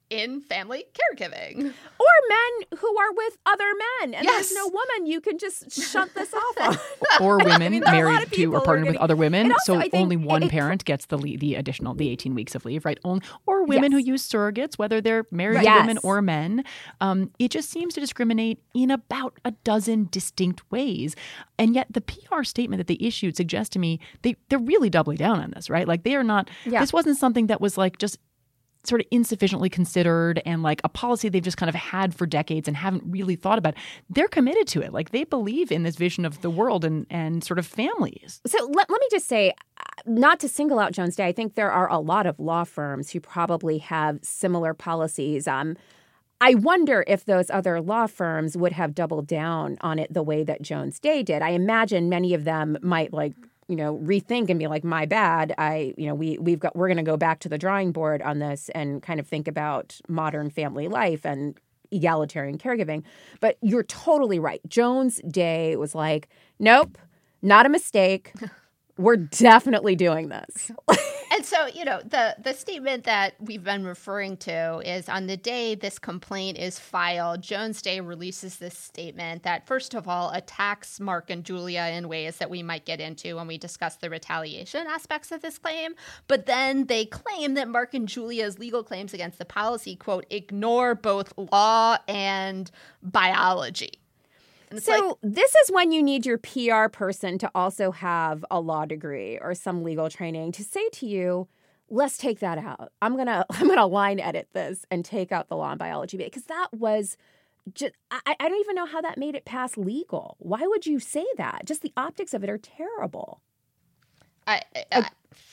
in family caregiving. Or men who are with other men. And Yes. there's no woman you can just shut this off on. Or women I mean, there are a lot married of to people or who are partnered with getting- other women. And also, So I think only one it- it- parent gets the le- the additional the eighteen weeks of leave, right? Only, or women Yes. who use surrogates, whether they're married Right. to women Yes. or men. Um, it just seems to discriminate in about a dozen distinct ways. And yet the P R statement that they issued suggests to me they they're really doubling down on this, right? Like they are not. Yeah. This wasn't something that was like just sort of insufficiently considered and like a policy they've just kind of had for decades and haven't really thought about. They're committed to it. Like they believe in this vision of the world and, and sort of families. So let, let me just say, uh, not to single out Jones Day, I think there are a lot of law firms who probably have similar policies. Um, I wonder if those other law firms would have doubled down on it the way that Jones Day did. I imagine many of them might like, you know, rethink and be like, my bad. I, you know, we, we've got, we're going to go back to the drawing board on this and kind of think about modern family life and egalitarian caregiving. But you're totally right. Jones Day was like, nope, not a mistake. We're definitely doing this. And so, you know, the, the statement that we've been referring to is on the day this complaint is filed, Jones Day releases this statement that, first of all, attacks Mark and Julia in ways that we might get into when we discuss the retaliation aspects of this claim. But then they claim that Mark and Julia's legal claims against the policy, quote, ignore both law and biology. And it's So like, this is when you need your P R person to also have a law degree or some legal training to say to you, let's take that out. I'm gonna I'm gonna line edit this and take out the law and biology bit, because that was just I, I don't even know how that made it past legal. Why would you say that? Just the optics of it are terrible. I, I,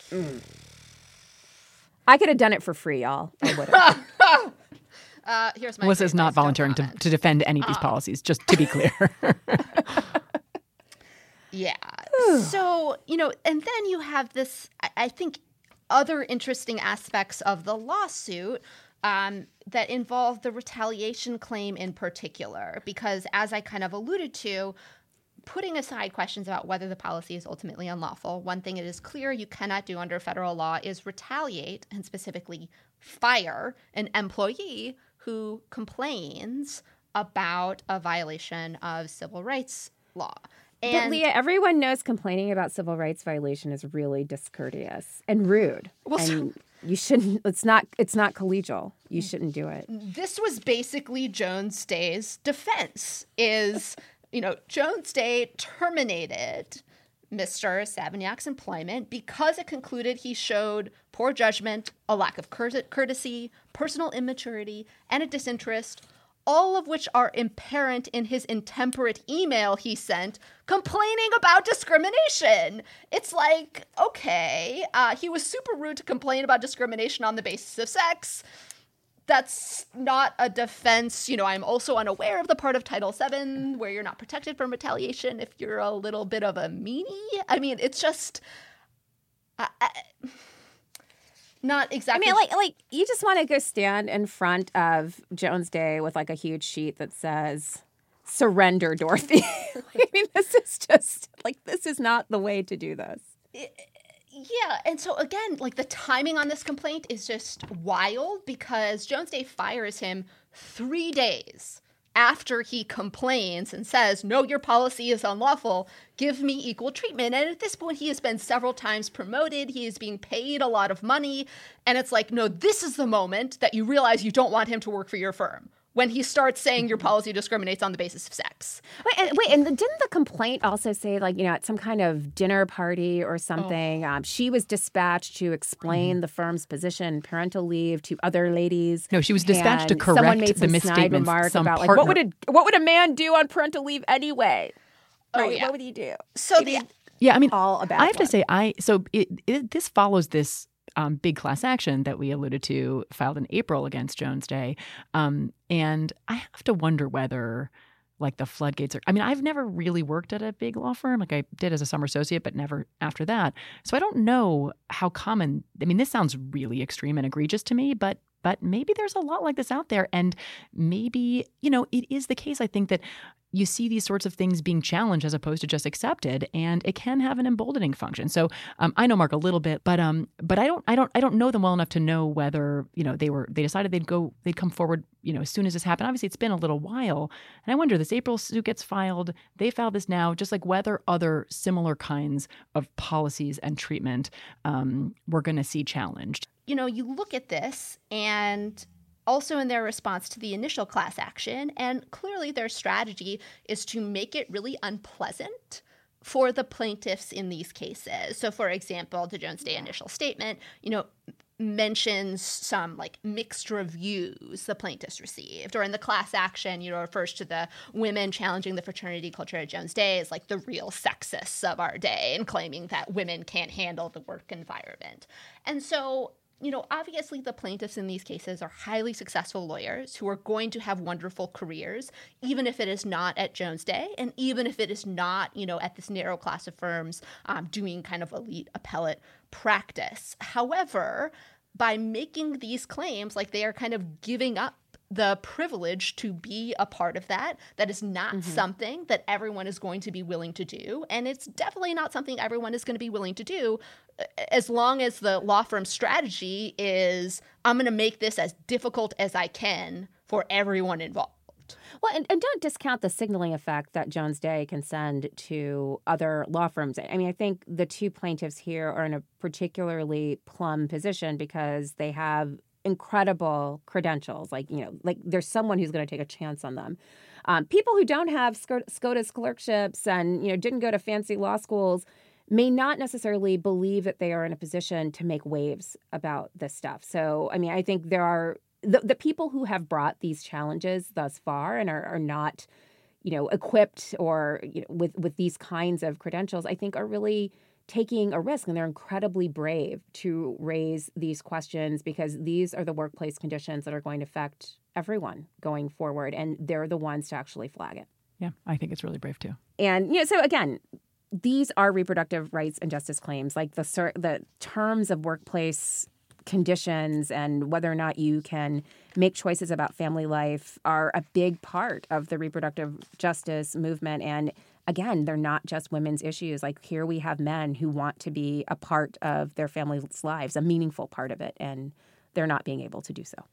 I could have done it for free, y'all. I would have. uh, here's my Melissa is advice, not don't volunteering to, comment. to defend any of these policies, just to be clear. Yeah. So, you know, and then you have this, I- I think, other interesting aspects of the lawsuit um, that involve the retaliation claim in particular, because as I kind of alluded to, putting aside questions about whether the policy is ultimately unlawful, one thing it is clear you cannot do under federal law is retaliate and specifically fire an employee who complains about a violation of civil rights law. But And Leah, everyone knows complaining about civil rights violation is really discourteous and rude. Well, so- and you shouldn't. It's not. It's not collegial. You shouldn't do it. this was basically Jones Day's defense is, you know, Jones Day terminated Mister Savignac's employment because it concluded he showed poor judgment, a lack of cour- courtesy, personal immaturity, and a disinterest, all of which are apparent in his intemperate email he sent complaining about discrimination. It's like, okay, uh, he was super rude to complain about discrimination on the basis of sex. That's not a defense. You know, I'm also unaware of the part of Title seven where you're not protected from retaliation if you're a little bit of a meanie. I mean, it's just uh, uh, not I exactly. mean, like, like you just want to go stand in front of Jones Day with like a huge sheet that says "Surrender, Dorothy." I mean, this is just like this is not the way to do this. Yeah, and so again, like the timing on this complaint is just wild because Jones Day fires him three days after he complains and says, no, your policy is unlawful, give me equal treatment. And at this point, he has been several times promoted. He is being paid a lot of money. And it's like, no, this is the moment that you realize you don't want him to work for your firm. When he starts saying your policy discriminates on the basis of sex. Wait, and, wait, and didn't the complaint also say, like, you know, at some kind of dinner party or something, oh. um, she was dispatched to explain mm-hmm. the firm's position, parental leave to other ladies? No, she was dispatched to correct someone made the some misstatements. Remark some about, like, partner. what would a what would a man do on parental leave anyway? Oh, right, yeah. What would he do? So it the yeah, I mean, all about I have one. to say, I so it, it this follows this. Um, big class action that we alluded to filed in April against Jones Day. Um, and I have to wonder whether like the floodgates are, I mean, I've never really worked at a big law firm. Like I did as a summer associate, but never after that. So I don't know how common, I mean, this sounds really extreme and egregious to me, but but maybe there's a lot like this out there. And maybe, you know, it is the case, I think, that you see these sorts of things being challenged as opposed to just accepted, and it can have an emboldening function. So um, I know Mark a little bit, but um, but I don't, I don't, I don't know them well enough to know whether, you know, they were, they decided they'd go, they'd come forward, you know, as soon as this happened. Obviously, it's been a little while, and I wonder, this April suit gets filed, they filed this now, just like whether other similar kinds of policies and treatment um, we're going to see challenged. You know, you look at this and also in their response to the initial class action, and clearly their strategy is to make it really unpleasant for the plaintiffs in these cases. So, for example, the Jones Day initial statement, you know, mentions some like mixed reviews the plaintiffs received, or in the class action, you know, refers to the women challenging the fraternity culture at Jones Day as like the real sexists of our day and claiming that women can't handle the work environment. And so, you know, obviously the plaintiffs in these cases are highly successful lawyers who are going to have wonderful careers, even if it is not at Jones Day, and even if it is not, you know, at this narrow class of firms um, doing kind of elite appellate practice. However, by making these claims, like they are kind of giving up the privilege to be a part of that. That is not mm-hmm. something that everyone is going to be willing to do. And it's definitely not something everyone is going to be willing to do as long as the law firm strategy is, I'm going to make this as difficult as I can for everyone involved. Well, and, and don't discount the signaling effect that Jones Day can send to other law firms. I mean, I think the two plaintiffs here are in a particularly plum position because they have incredible credentials. Like, you know, like there's someone who's going to take a chance on them. Um, people who don't have SCOTUS clerkships and, you know, didn't go to fancy law schools may not necessarily believe that they are in a position to make waves about this stuff. So, I mean, I think there are the, the people who have brought these challenges thus far and are, are not, you know, equipped or, you know, with, with these kinds of credentials, I think are really taking a risk, and they're incredibly brave to raise these questions because these are the workplace conditions that are going to affect everyone going forward, and they're the ones to actually flag it. Yeah, I think it's really brave too. And, you know, so again, these are reproductive rights and justice claims, like the the terms of workplace conditions and whether or not you can make choices about family life are a big part of the reproductive justice movement. And again, they're not just women's issues. Like here we have men who want to be a part of their family's lives, a meaningful part of it, and they're not being able to do so.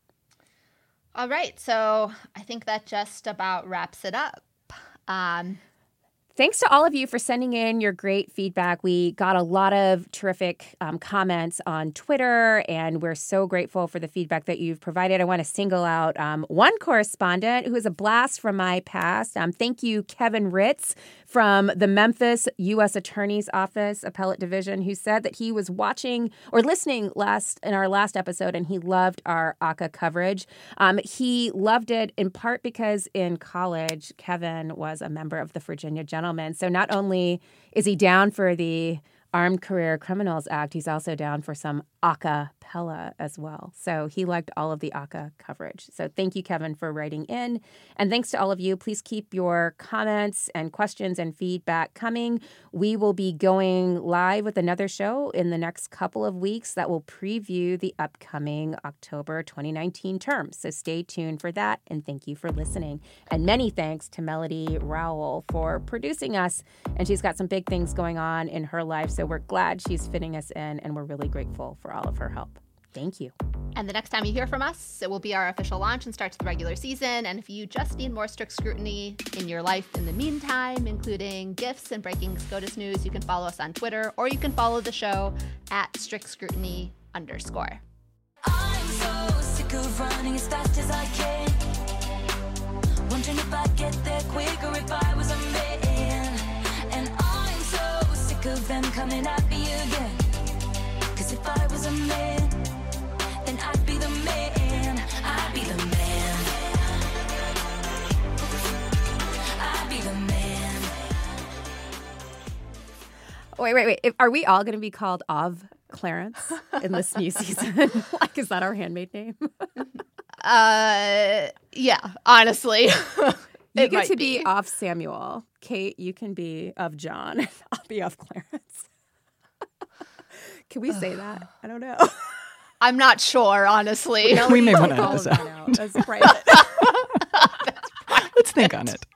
All right. So I think that just about wraps it up. Um, Thanks to all of you for sending in your great feedback. We got a lot of terrific um, comments on Twitter, and we're so grateful for the feedback that you've provided. I want to single out um, one correspondent who is a blast from my past. Um, thank you, Kevin Ritz from the Memphis U S Attorney's Office Appellate Division, who said that he was watching or listening last in our last episode, and he loved our A C A coverage. Um, he loved it in part because in college, Kevin was a member of the Virginia Gentlemen. So not only is he down for the Armed Career Criminals Act, he's also down for some acapella as well. So he liked all of the A C A coverage. So thank you, Kevin, for writing in. And thanks to all of you. Please keep your comments and questions and feedback coming. We will be going live with another show in the next couple of weeks that will preview the upcoming October twenty nineteen term. So stay tuned for that. And thank you for listening. And many thanks to Melody Rowell for producing us. And she's got some big things going on in her life. So we're glad she's fitting us in, and we're really grateful for all of her help. Thank you. And the next time you hear from us, it will be our official launch and start to the regular season. And if you just need more strict scrutiny in your life in the meantime, including gifts and breaking SCOTUS news, you can follow us on Twitter, or you can follow the show at strict scrutiny underscore. I'm so sick of running as fast as I can, wondering if I'd get there quicker if I was a man. And I'm so sick of them coming at me again, 'cause if I was a man, then I'd be the man, I'd be the man, I'd be the man. Wait, wait, wait. If, are we all going to be called Of Clarence in this new season? Like, is that our handmaid name? uh, yeah, honestly. You get to be, be Of Samuel. Kate, you can be Of John. I'll be Of Clarence. Can we say that? I don't know. I'm not sure, honestly. We may want to All edit of this that out. out. That's private. Let's think on it.